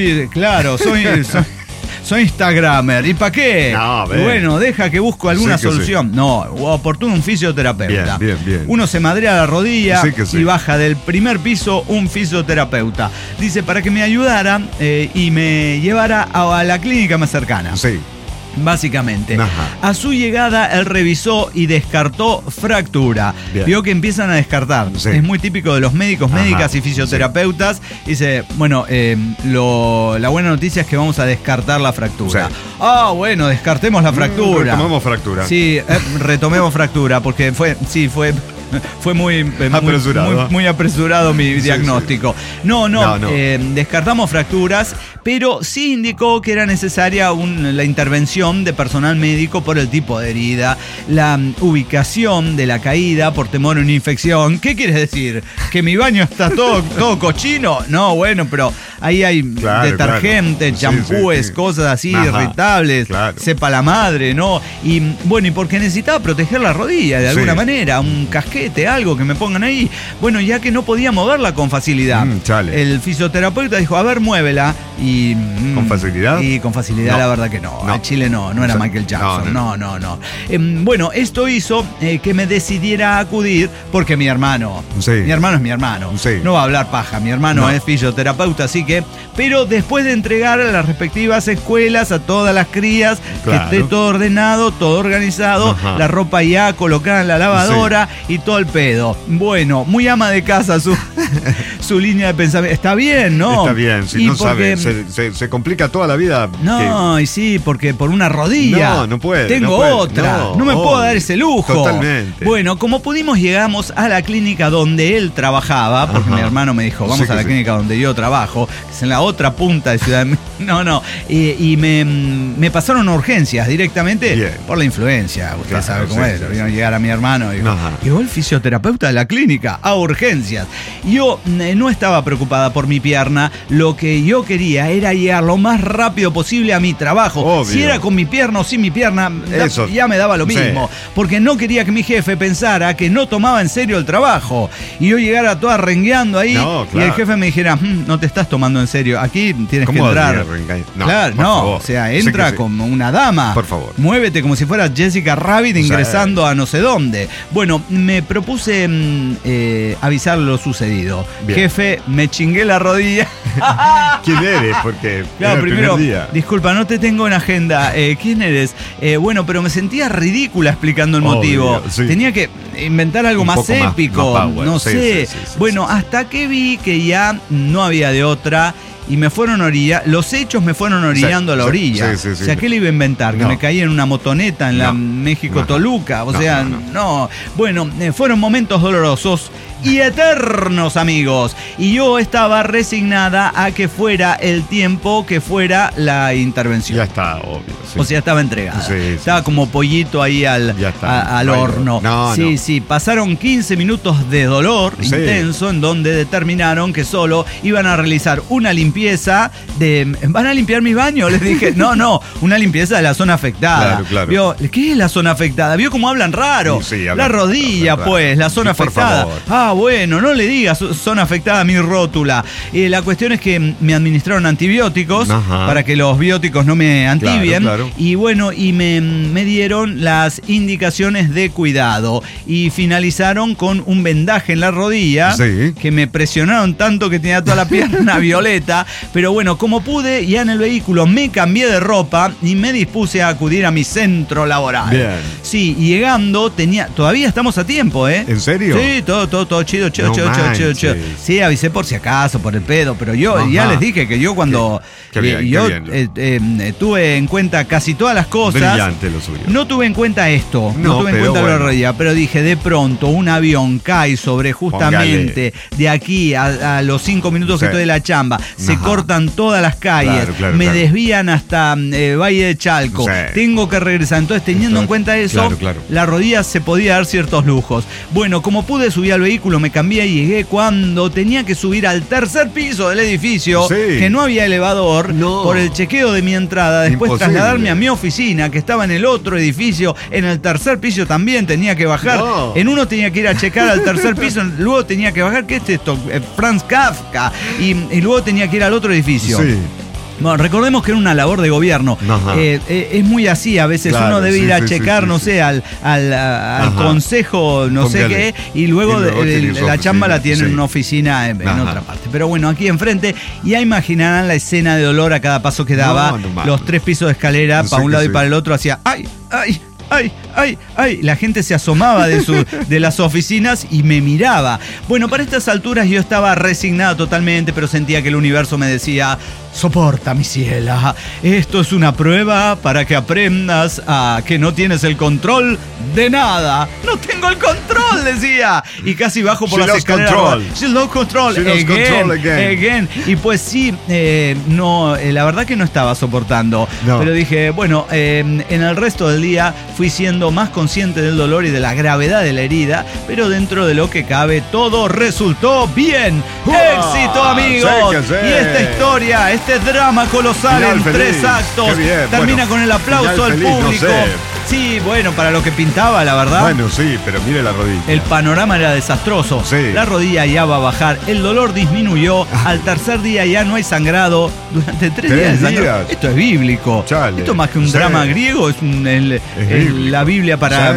Instagramer. ¿Y para qué? Bueno, deja que busco alguna solución. No, oportuno un fisioterapeuta. Bien. Uno se madrea la rodilla y baja del primer piso un fisioterapeuta. Dice, para que me ayudara y me llevara a la clínica más cercana. Básicamente. A su llegada, él revisó y descartó fractura. Vio que empiezan a descartar. Es muy típico de los médicos, médicas y fisioterapeutas. Dice, bueno, la buena noticia es que vamos a descartar la fractura. Bueno, descartemos la fractura. Retomemos fractura. Sí, retomemos fractura, porque fue fue muy apresurado mi diagnóstico. No. Descartamos fracturas, pero sí indicó que era necesaria la intervención de personal médico por el tipo de herida, la ubicación de la caída por temor a una infección. ¿Qué quieres decir? ¿Que mi baño está todo cochino? No, bueno, pero ahí hay detergentes, champúes, cosas así irritables, sepa la madre, ¿no? Y bueno, y porque necesitaba proteger la rodilla de alguna manera, un casquete, algo que me pongan ahí. Bueno, ya que no podía moverla con facilidad, el fisioterapeuta dijo, a ver, muévela. Y ¿con facilidad? Y con facilidad, la verdad que no. En Chile no era Michael Jackson. No. Bueno, esto hizo que me decidiera a acudir porque mi hermano es mi hermano. No va a hablar paja. Mi hermano es fisioterapeuta, así que... Pero después de entregar a las respectivas escuelas a todas las crías, que esté todo ordenado, todo organizado, la ropa ya colocada en la lavadora y todo el pedo. Bueno, muy ama de casa su línea de pensamiento. Está bien, ¿no? Está bien, si no sabe, se complica toda la vida. Y sí, porque por una rodilla no puede. Tengo otra. No me puedo dar ese lujo. Totalmente. Bueno, como pudimos, llegamos a la clínica donde él trabajaba, porque mi hermano me dijo, vamos a la clínica donde yo trabajo, que es en la otra punta de Ciudad de México. Y me pasaron a urgencias directamente por la influencia. Usted sabe cómo es. Vino a llegar a mi hermano y llegó el fisioterapeuta de la clínica a urgencias. Yo no estaba preocupada por mi pierna. Lo que yo quería era llegar lo más rápido posible a mi trabajo. Obvio. Si era con mi pierna o sin mi pierna, ya me daba lo mismo. Porque no quería que mi jefe pensara que no tomaba en serio el trabajo. Y yo llegara toda rengueando ahí y el jefe me dijera, no te estás tomando en serio. Aquí tienes que entrar. O sea, entra como una dama. Por favor. Muévete como si fuera Jessica Rabbit ingresando a no sé dónde. Bueno, me propuse avisar lo sucedido. Bien. Jefe, me chingué la rodilla. ¿Quién eres? Porque primero, disculpa, no te tengo en agenda. ¿Quién eres? Bueno, pero me sentía ridícula explicando el motivo. Tenía que inventar algo más épico. Más power. No sé. Bueno, hasta que vi que ya no había de otra. Y me fueron los hechos me fueron orillando a la orilla. O sea, ¿qué le iba a inventar? Que me caí en una motoneta en la México-Toluca. O sea, no. Bueno, fueron momentos dolorosos y eternos, amigos. Y yo estaba resignada a que fuera el tiempo que fuera la intervención. Ya está, obvio. O sea, estaba entregada. Estaba como pollito ahí al horno. Sí. Pasaron 15 minutos de dolor intenso en donde determinaron que solo iban a realizar una limpieza ¿van a limpiar mi baño? Les dije, no, una limpieza de la zona afectada. Claro. ¿Vio? ¿Qué es la zona afectada? ¿Vio cómo hablan raro? La rodilla, pues, la zona afectada. Bueno, no le digas zona afectada a mi rótula. La cuestión es que me administraron antibióticos para que los bióticos no me antibien. Y bueno, y me dieron las indicaciones de cuidado. Y finalizaron con un vendaje en la rodilla que me presionaron tanto que tenía toda la pierna violeta. Pero bueno, como pude, ya en el vehículo me cambié de ropa y me dispuse a acudir a mi centro laboral. Bien. Sí, y llegando todavía estamos a tiempo, ¿En serio? Sí, todo chido. Sí, avisé por si acaso, por el pedo, pero yo ya les dije que yo cuando tuve en cuenta casi todas las cosas. Brillante lo suyo. No tuve en cuenta esto, no tuve en cuenta la realidad, pero dije, de pronto un avión cae sobre justamente de aquí a los 5 minutos que estoy de la chamba. Se cortan todas las calles, me desvían hasta Valle de Chalco, tengo que regresar. Entonces, teniendo en cuenta eso, la rodilla se podía dar ciertos lujos. Bueno, como pude, subí al vehículo, me cambié y llegué cuando tenía que subir al tercer piso del edificio, que no había elevador, por el chequeo de mi entrada, después trasladarme a mi oficina, que estaba en el otro edificio, en el tercer piso también tenía que bajar. En uno tenía que ir a checar al tercer piso, luego tenía que bajar, ¿qué es esto? Franz Kafka, y luego tenía que ir al otro edificio. Bueno, recordemos que era una labor de gobierno. Es muy así, a veces uno debe ir a checar, no sé, al consejo, no sé qué, y luego la chamba la tiene en una oficina en otra parte. Pero bueno, aquí enfrente, ya imaginarán la escena de dolor a cada paso que daba, los 3 pisos de escalera, para un lado y para el otro, hacía ¡ay! La gente se asomaba de las oficinas y me miraba. Bueno, para estas alturas yo estaba resignado totalmente, pero sentía que el universo me decía: soporta, mi ciela, esto es una prueba para que aprendas a que no tienes el control de nada. ¡No tengo el control! control, decía. Y casi bajo por las escaleras. She lost control. Again. Y pues sí, la verdad que no estaba soportando. No. Pero dije, bueno, en el resto del día fui siendo más consciente del dolor y de la gravedad de la herida, pero dentro de lo que cabe, todo resultó bien. ¡Éxito, amigos! Sí. Y esta historia, este drama colosal final en feliz. 3 actos, termina con el aplauso del público. Sí, bueno, para lo que pintaba, la verdad. Bueno, sí, pero mire la rodilla. El panorama era desastroso. Sí. La rodilla ya va a bajar, el dolor disminuyó, al tercer día ya no hay sangrado, durante 3 días. Esto es bíblico. Chale. Esto más que un drama griego, es la Biblia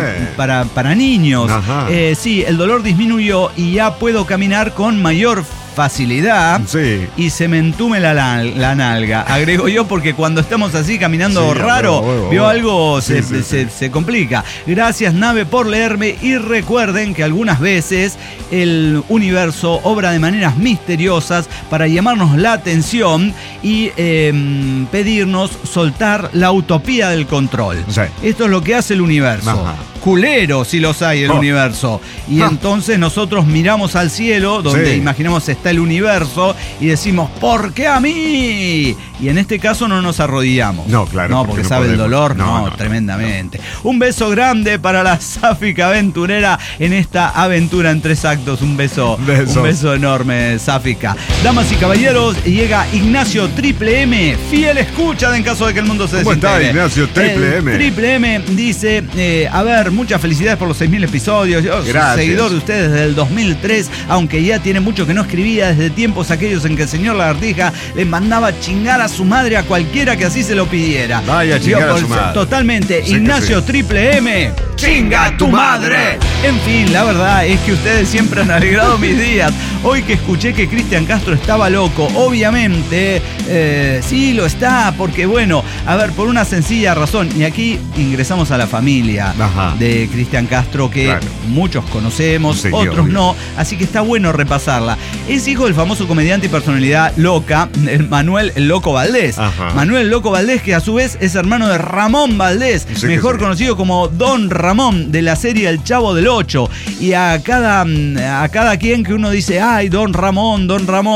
para niños. Sí, el dolor disminuyó y ya puedo caminar con mayor facilidad y se me entume la nalga. Agrego yo porque cuando estamos así caminando raro, vio algo, se complica. Gracias, Nave, por leerme y recuerden que algunas veces el universo obra de maneras misteriosas para llamarnos la atención y pedirnos soltar la utopía del control. Esto es lo que hace el universo. Culero si los hay el universo. Y entonces nosotros miramos al cielo donde imaginamos está el universo y decimos, ¿por qué a mí? Y en este caso no nos arrodillamos. No, claro. No, porque sabe el dolor, tremendamente. Un beso grande para la Sáfica aventurera en esta aventura en 3 actos. Un beso enorme, Sáfica. Damas y caballeros, llega Ignacio Triple M, fiel escucha en caso de que el mundo se desintegre. ¿Cómo está Ignacio Triple M? Triple M dice, a ver, muchas felicidades por los 6.000 episodios. Yo soy seguidor de ustedes desde el 2003, aunque ya tiene mucho que no escribía desde tiempos aquellos en que el señor Lagartija le mandaba chingar a su madre a cualquiera que así se lo pidiera. Vaya, chingar a su madre. Totalmente. Sí, Ignacio Triple M, ¡chinga a tu madre! En fin, la verdad es que ustedes siempre han alegrado mis días. Hoy que escuché que Cristian Castro estaba loco, obviamente, sí lo está, porque bueno, a ver, por una sencilla razón, y aquí ingresamos a la familia de Cristian Castro, que muchos conocemos, otros no, así que está bueno repasarla. Es hijo del famoso comediante y personalidad loca, Manuel el Loco Valdés. Manuel el Loco Valdés, que a su vez es hermano de Ramón Valdés, mejor conocido como Don Ramón, de la serie El Chavo del Ocho. Y a cada quien que uno dice, ay, Don Ramón,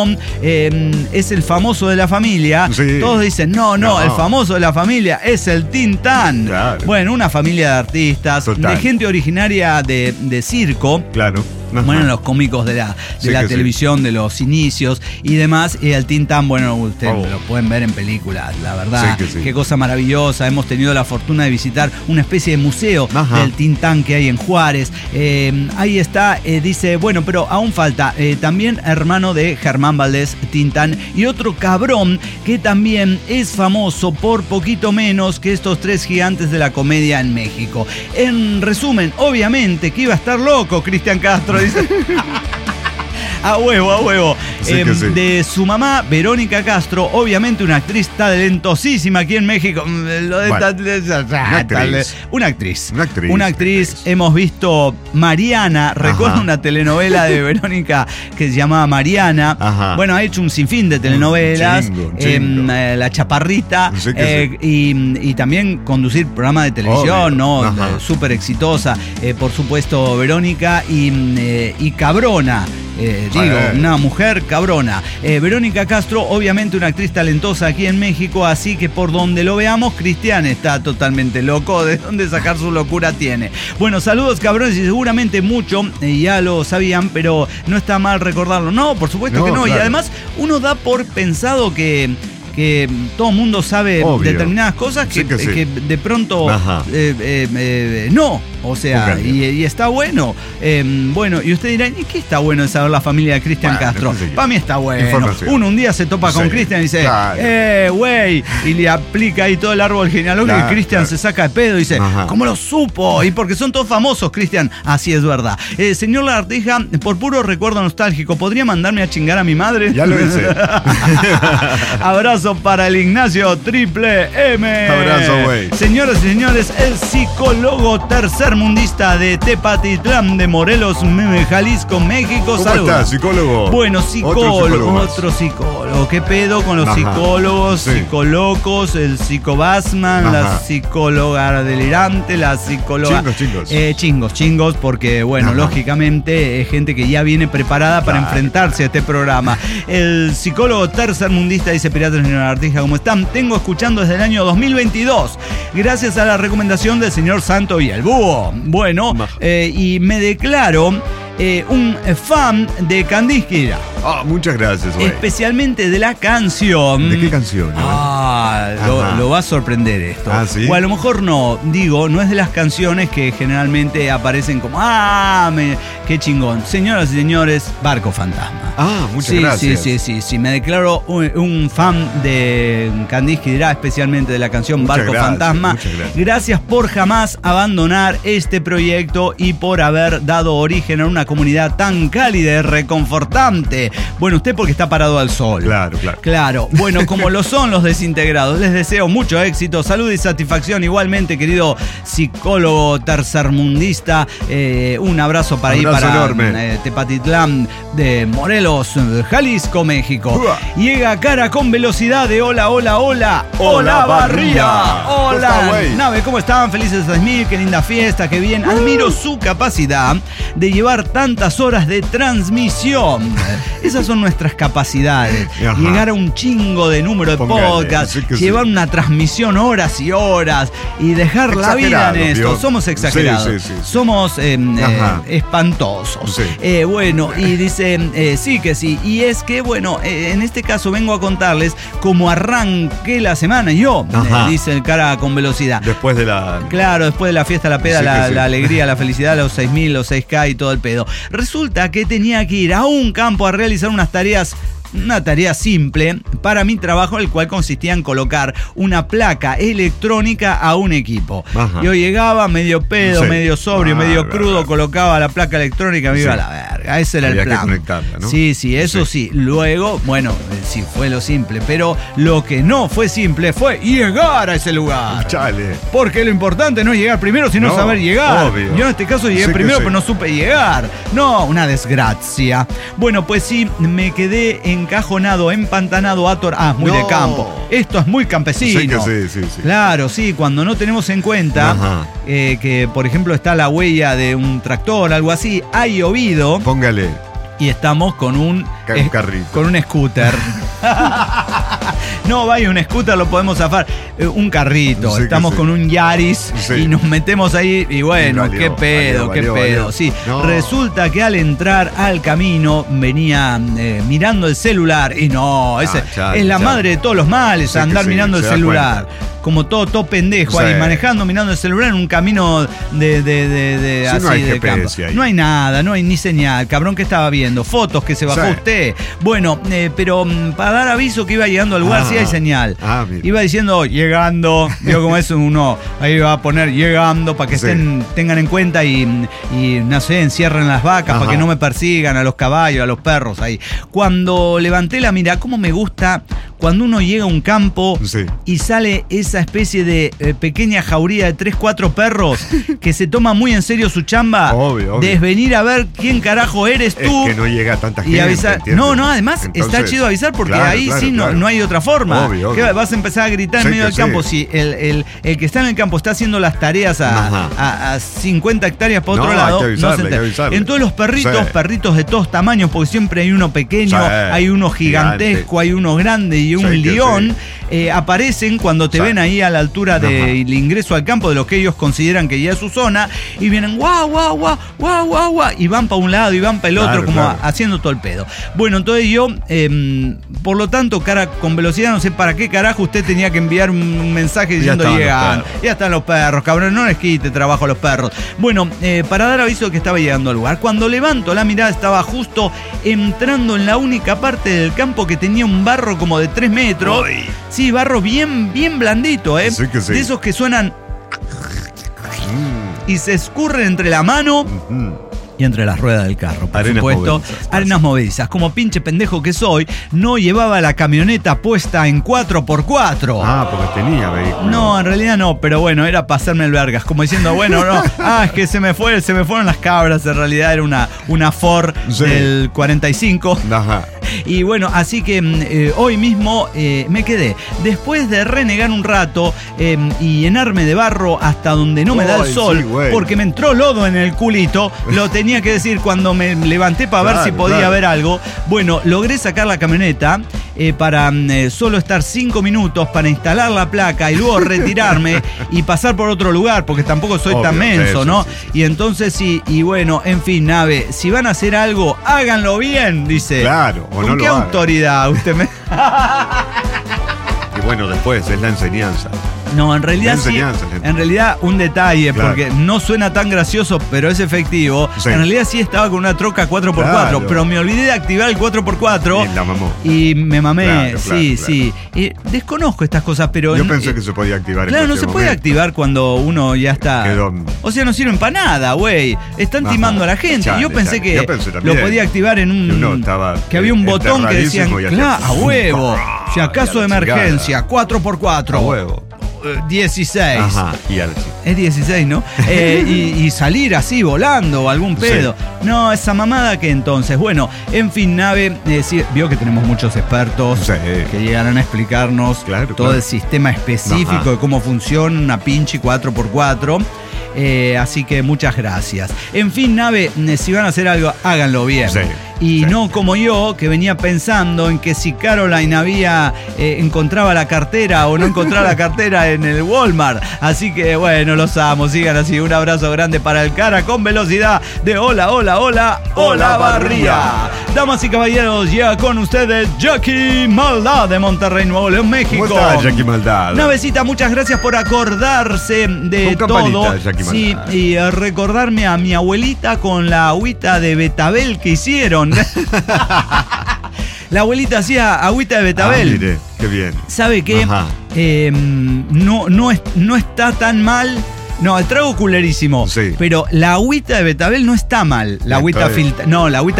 es el famoso de la familia, todos dicen, no, el famoso de la familia es el Tintán. Claro. Bueno, una familia de artistas, de gente originaria de circo. Claro. Bueno, los cómicos de la televisión, de los inicios y demás. Y el Tintán, bueno, ustedes lo pueden ver en películas, la verdad. Qué cosa maravillosa. Hemos tenido la fortuna de visitar una especie de museo del Tintán que hay en Juárez. Ahí está, dice, bueno, pero aún falta. También hermano de Germán Valdés Tintán y otro cabrón que también es famoso por poquito menos que estos 3 gigantes de la comedia en México. En resumen, obviamente que iba a estar loco Cristian Castro. Dice. A huevo. De su mamá, Verónica Castro, obviamente una actriz talentosísima aquí en México. Una actriz. Hemos visto Mariana. Recuerdo una telenovela de Verónica que se llamaba Mariana. Bueno, ha hecho un sinfín de telenovelas. Chingo. La Chaparrita. Y también conducir programas de televisión, súper exitosa. Por supuesto, Verónica y cabrona. Una mujer cabrona. Verónica Castro, obviamente una actriz talentosa aquí en México, así que por donde lo veamos, Cristian está totalmente loco. ¿De dónde sacar su locura tiene? Bueno, saludos cabrones, y seguramente mucho ya lo sabían, pero no está mal recordarlo. No, por supuesto que no. Claro. Y además uno da por pensado que todo el mundo sabe determinadas cosas que de pronto no. O sea, y está bueno. Bueno, y usted dirá, ¿y qué está bueno de saber la familia de Cristian Castro? Para mí está bueno. Uno un día se topa con Cristian y dice, güey, y le aplica ahí todo el árbol genealógico y Cristian se saca de pedo y dice, ¿cómo lo supo? Y porque son todos famosos, Cristian. Así es verdad. Señor Lagartija, por puro recuerdo nostálgico, ¿podría mandarme a chingar a mi madre? Ya lo hice. Abrazo abrazo para el Ignacio Triple M. Abrazo, güey. Señoras y señores, el psicólogo tercermundista de Tepatitlán de Morelos, Jalisco, México. ¿Cómo estás, psicólogo? Bueno, otro psicólogo. ¿Qué pedo con los psicólogos, psicolocos, el psicobasman, la psicóloga delirante, la psicóloga... Chingos, porque, bueno, lógicamente es gente que ya viene preparada para enfrentarse a este programa. El psicólogo tercermundista dice: Piratas de la Artija, ¿cómo están? Tengo escuchando desde el año 2022, gracias a la recomendación del señor Santo y el Búho. Bueno, y me declaro un fan de Kandinsky Gira. Muchas gracias, güey. Especialmente de la canción. ¿De qué canción? Lo va a sorprender esto. ¿Sí? O a lo mejor no es de las canciones que generalmente aparecen como qué chingón. Señoras y señores, Barco Fantasma. Muchas gracias. Sí, me declaro un fan de Kandinsky Gira, especialmente de la canción Barco Fantasma. Gracias por jamás abandonar este proyecto y por haber dado origen a una comunidad tan cálida y reconfortante. Bueno, usted porque está parado al sol. Claro. Bueno, como lo son los desintegrados, les deseo mucho éxito, salud y satisfacción. Igualmente, querido psicólogo tercermundista, un abrazo para Tepatitlán de Morelos, Jalisco, México. Llega Cara con velocidad de hola Barría. Hola nave, ¿cómo están? Felices 3000, qué linda fiesta, qué bien. Admiro su capacidad de llevar tantas horas de transmisión. Esas son nuestras capacidades. Llegar a un chingo de número de podcast, llevar una transmisión horas y horas y dejar la vida en esto. Somos exagerados. Somos espantosos. Bueno, y dice, sí que sí. Y es que, bueno, en este caso vengo a contarles cómo arranqué la semana yo, dice el Cara con velocidad. Después de la fiesta, la peda, la alegría, la felicidad, los 6000, los 6K y todo el pedo. Resulta que tenía que ir a un campo a realizar una tarea simple para mi trabajo, el cual consistía en colocar una placa electrónica a un equipo. Yo llegaba medio pedo, medio sobrio, medio crudo, colocaba la placa electrónica, me iba a la verga. Ese era el plan. Que conectarla, ¿no? Sí, eso sí. Luego, bueno, sí fue lo simple, pero lo que no fue simple fue llegar a ese lugar. Chale. Porque lo importante no es llegar primero, sino saber llegar. Obvio. Yo en este caso llegué primero, pero no supe llegar. No, una desgracia. Bueno, pues sí, me quedé encajonado, empantanado, muy de campo. Esto es muy campesino. Sí. Claro, sí, cuando no tenemos en cuenta que, por ejemplo, está la huella de un tractor, algo así, ha llovido. Póngale. Y estamos con un carrito. Con un scooter. No, vaya, un scooter lo podemos zafar. Un carrito. Estamos con un Yaris y nos metemos ahí y bueno, qué pedo. Sí, resulta que al entrar al camino venía mirando el celular y es la madre de todos los males, andar mirando el celular. Como todo pendejo ahí, manejando, mirando el celular en un camino de así no hay de GPS campo. ahí. No hay nada, no hay ni señal. Cabrón, que estaba viendo fotos que se bajó usted. Bueno, pero para dar aviso que iba llegando al lugar, sí hay señal. Iba diciendo llegando, digo, como es uno, ahí va a poner llegando para que tengan en cuenta y no sé, encierren las vacas para que no me persigan, a los caballos, a los perros ahí. Cuando levanté la mirada, cómo me gusta cuando uno llega a un campo y sale esa especie de pequeña jauría de 3-4 perros que se toma muy en serio su chamba. Obvio. De venir a ver quién carajo eres tú. Es que no llega tanta gente. Y avisar. No, además entonces, está chido avisar porque ahí no hay otra forma. Obvio. ¿Qué vas a empezar a gritar en medio del campo? Si el que está en el campo está haciendo las tareas a 50 hectáreas para otro lado, hay que avisarle. Entonces los perritos de todos tamaños, porque siempre hay uno pequeño, hay uno gigantesco, hay uno grande y un león, aparecen cuando te ven ahí a la altura del ingreso al campo de lo que ellos consideran que ya es su zona y vienen guau, y van para un lado y van para el otro, haciendo todo el pedo. Bueno, entonces yo, por lo tanto, Cara con velocidad, no sé para qué carajo usted tenía que enviar un mensaje diciendo llegan. Ya están los perros, cabrón, no les quite trabajo a los perros. Bueno, para dar aviso de que estaba llegando al lugar. Cuando levanto la mirada, estaba justo entrando en la única parte del campo que tenía un barro como de 3 metros. Uy. Sí, barro bien blandito, ¿eh? Sí que sí. De esos que suenan y se escurren entre la mano y entre las ruedas del carro, por supuesto. Arenas movedizas. Como pinche pendejo que soy, no llevaba la camioneta puesta en 4x4. Ah, porque tenía vehículo. No, en realidad no, pero bueno, era pasarme el vergas, como diciendo, bueno, no, es que se me fueron las cabras, en realidad era una Ford del 45. Ajá. Y bueno, así que hoy mismo me quedé. Después de renegar un rato y llenarme de barro hasta donde no me da el sol, porque me entró lodo en el culito, lo tenía que decir cuando me levanté para ver si podía ver algo. Bueno, logré sacar la camioneta para solo estar 5 minutos para instalar la placa y luego retirarme y pasar por otro lugar, porque tampoco soy tan menso, ¿no? Y entonces y bueno, en fin, Nave, si van a hacer algo, háganlo bien, dice. Claro. ¿Con qué autoridad usted me...? Y bueno, después es la enseñanza. No, en realidad sí. En realidad un detalle, porque no suena tan gracioso, pero es efectivo. Sí. En realidad sí estaba con una troca 4x4, pero me olvidé de activar el 4x4. Y la mamó. Y me mamé, sí. Desconozco estas cosas, pero... Yo pensé que se podía activar. Claro, no se puede activar cuando uno ya está... O sea, no sirven para nada, güey. Están timando a la gente. Yo pensé que lo podía activar en un... Que había un botón que decían, claro, a huevo. Si acaso de emergencia, 4x4. A huevo. 16. Ajá, es 16, ¿no? y salir así volando o algún pedo. Sí. No, esa mamada que entonces. Bueno, en fin, Nave, vio que tenemos muchos expertos que llegarán a explicarnos todo el sistema específico de cómo funciona una pinche 4x4. Así que muchas gracias. En fin, Nave, si van a hacer algo, háganlo bien. Sí. Y no como yo, que venía pensando en que si Caroline encontraba la cartera o no encontraba la cartera en el Walmart. Así que bueno, los amo, sigan así. Un abrazo grande para el cara con velocidad de hola Barría. Damas y caballeros, ya con ustedes Jackie Maldad de Monterrey, Nuevo León, México. ¿Cómo estás, Jackie Maldad? Navecita, muchas gracias por acordarse de todo. Sí, y recordarme a mi abuelita con la agüita de betabel que hicieron. La abuelita hacía agüita de betabel. Mire, qué bien. ¿Sabe qué? No está tan mal. No, el trago culerísimo. Sí. Pero la agüita de betabel no está mal. La agüita filtrada, la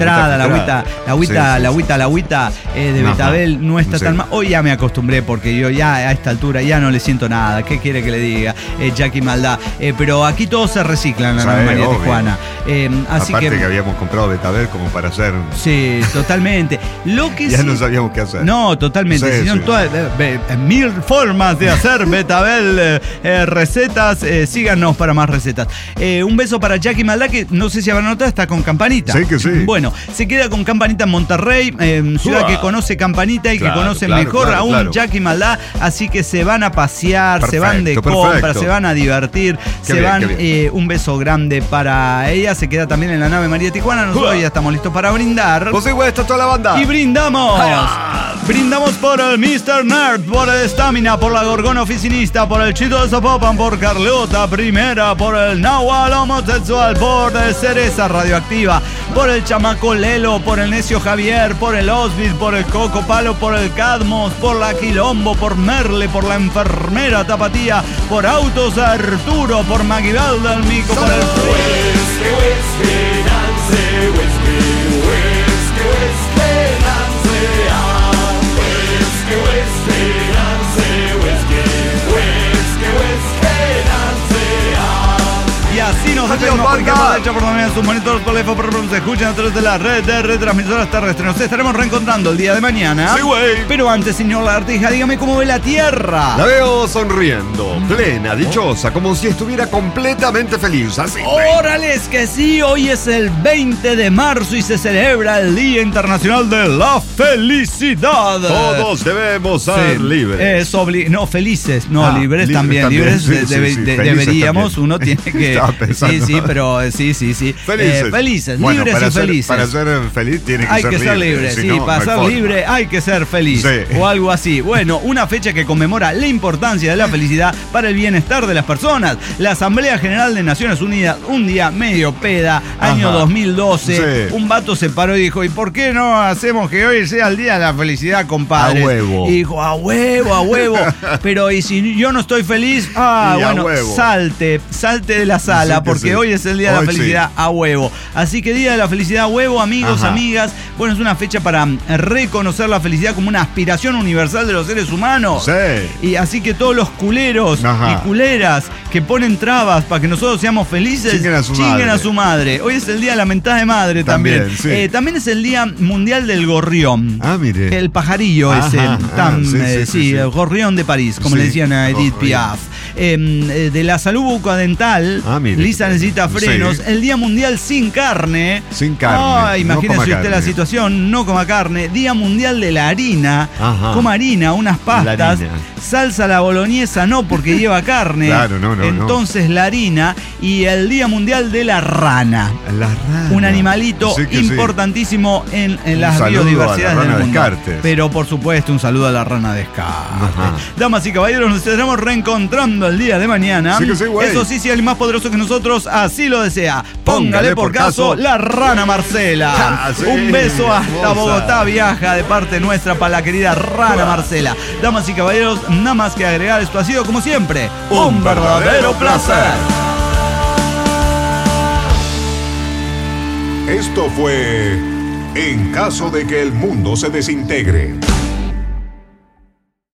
agüita de betabel no está tan mal. Hoy ya me acostumbré porque yo ya a esta altura ya no le siento nada. ¿Qué quiere que le diga? Jackie Maldad. Pero aquí todo se recicla en la Nave María Tijuana. Así aparte que habíamos comprado betabel como para hacer. Sí, totalmente. Lo que ya no sabíamos qué hacer. No, totalmente. Todas, 1000 formas de hacer betabel, recetas. Síganos para más recetas. Un beso para Jackie Maldad, que no sé si habrán notado, está con Campanita. Sí, que sí. Bueno, se queda con Campanita en Monterrey, ciudad que conoce Campanita y que conoce mejor aún Jackie Maldad. Así que se van a pasear, se van de compras, se van a divertir, un beso grande para ella. Se queda también en la Nave María Tijuana. Nosotros ya estamos listos para brindar. Pues igual está toda la banda. Y brindamos. Brindamos por el Mr. Nerd, por el Estamina, por la Gorgona Oficinista, por el Chito de Zapopan, por Carlota Primera, por el Nahual Homosexual, por el Cereza Radioactiva, por el Chamaco Lelo, por el Necio Javier, por el Osbis, por el Coco Palo, por el Cadmos, por la Quilombo, por Merle, por la Enfermera Tapatía, por Autos Arturo, por Maguibal del Mico, por el Y así nos despedimos porque hemos hecho por también sus monitores, teléfonos, pero se escuchan a través de la red de retransmisoras terrestres. Nos estaremos reencontrando el día de mañana. Sí, güey. Pero antes, señor Lagartija, dígame cómo ve la Tierra. La veo sonriendo, plena, dichosa, como si estuviera completamente feliz. Así. ¡Órale, es que sí! Hoy es el 20 de marzo y se celebra el Día Internacional de la Felicidad. Todos debemos ser libres. No, felices. No, libres también. Libres deberíamos. También. Uno tiene que... Sí, pero sí. Felices, bueno, libres y felices. Para ser feliz tiene que ser libre. Sí, no, para ser libre hay que ser feliz. Sí. O algo así. Bueno, una fecha que conmemora la importancia de la felicidad para el bienestar de las personas. La Asamblea General de Naciones Unidas, un día medio peda, año 2012. Sí. Un vato se paró y dijo, ¿y por qué no hacemos que hoy sea el día de la felicidad, compadre? A huevo. Y dijo, a huevo. Pero ¿y si yo no estoy feliz? Bueno, salte de la sala, porque hoy es el Día de la Felicidad a huevo. Así que Día de la Felicidad a huevo, amigos, amigas. Bueno, es una fecha para reconocer la felicidad como una aspiración universal de los seres humanos. Sí. Y así que todos los culeros y culeras que ponen trabas para que nosotros seamos felices, chinguen a su madre. Hoy es el Día de la mentada de madre también. Sí. También es el Día Mundial del Gorrión. Ah, mire. El pajarillo ese. El gorrión de París, como le decían a Edith Piaf. De la salud bucodental, Lisa necesita frenos. El Día Mundial sin carne. Sin carne. Imagínese usted la situación, no coma carne. Día Mundial de la harina. Coma harina, unas pastas. Salsa a la boloñesa no, porque lleva carne. Claro, no. Entonces la harina. Y el Día Mundial de la rana. La rana. Un animalito importantísimo en las biodiversidades del mundo. Descartes. Pero por supuesto, un saludo a la rana Descartes. Damas y caballeros, nos estaremos reencontrando el día de mañana. Eso sí, si alguien más poderoso que nosotros así lo desea. Póngale por caso la rana Marcela. Un beso hasta Bogotá, viaja de parte nuestra para la querida rana Marcela. Damas y caballeros, nada más que agregar, esto ha sido como siempre un verdadero placer. Esto fue En caso de que el mundo se desintegre.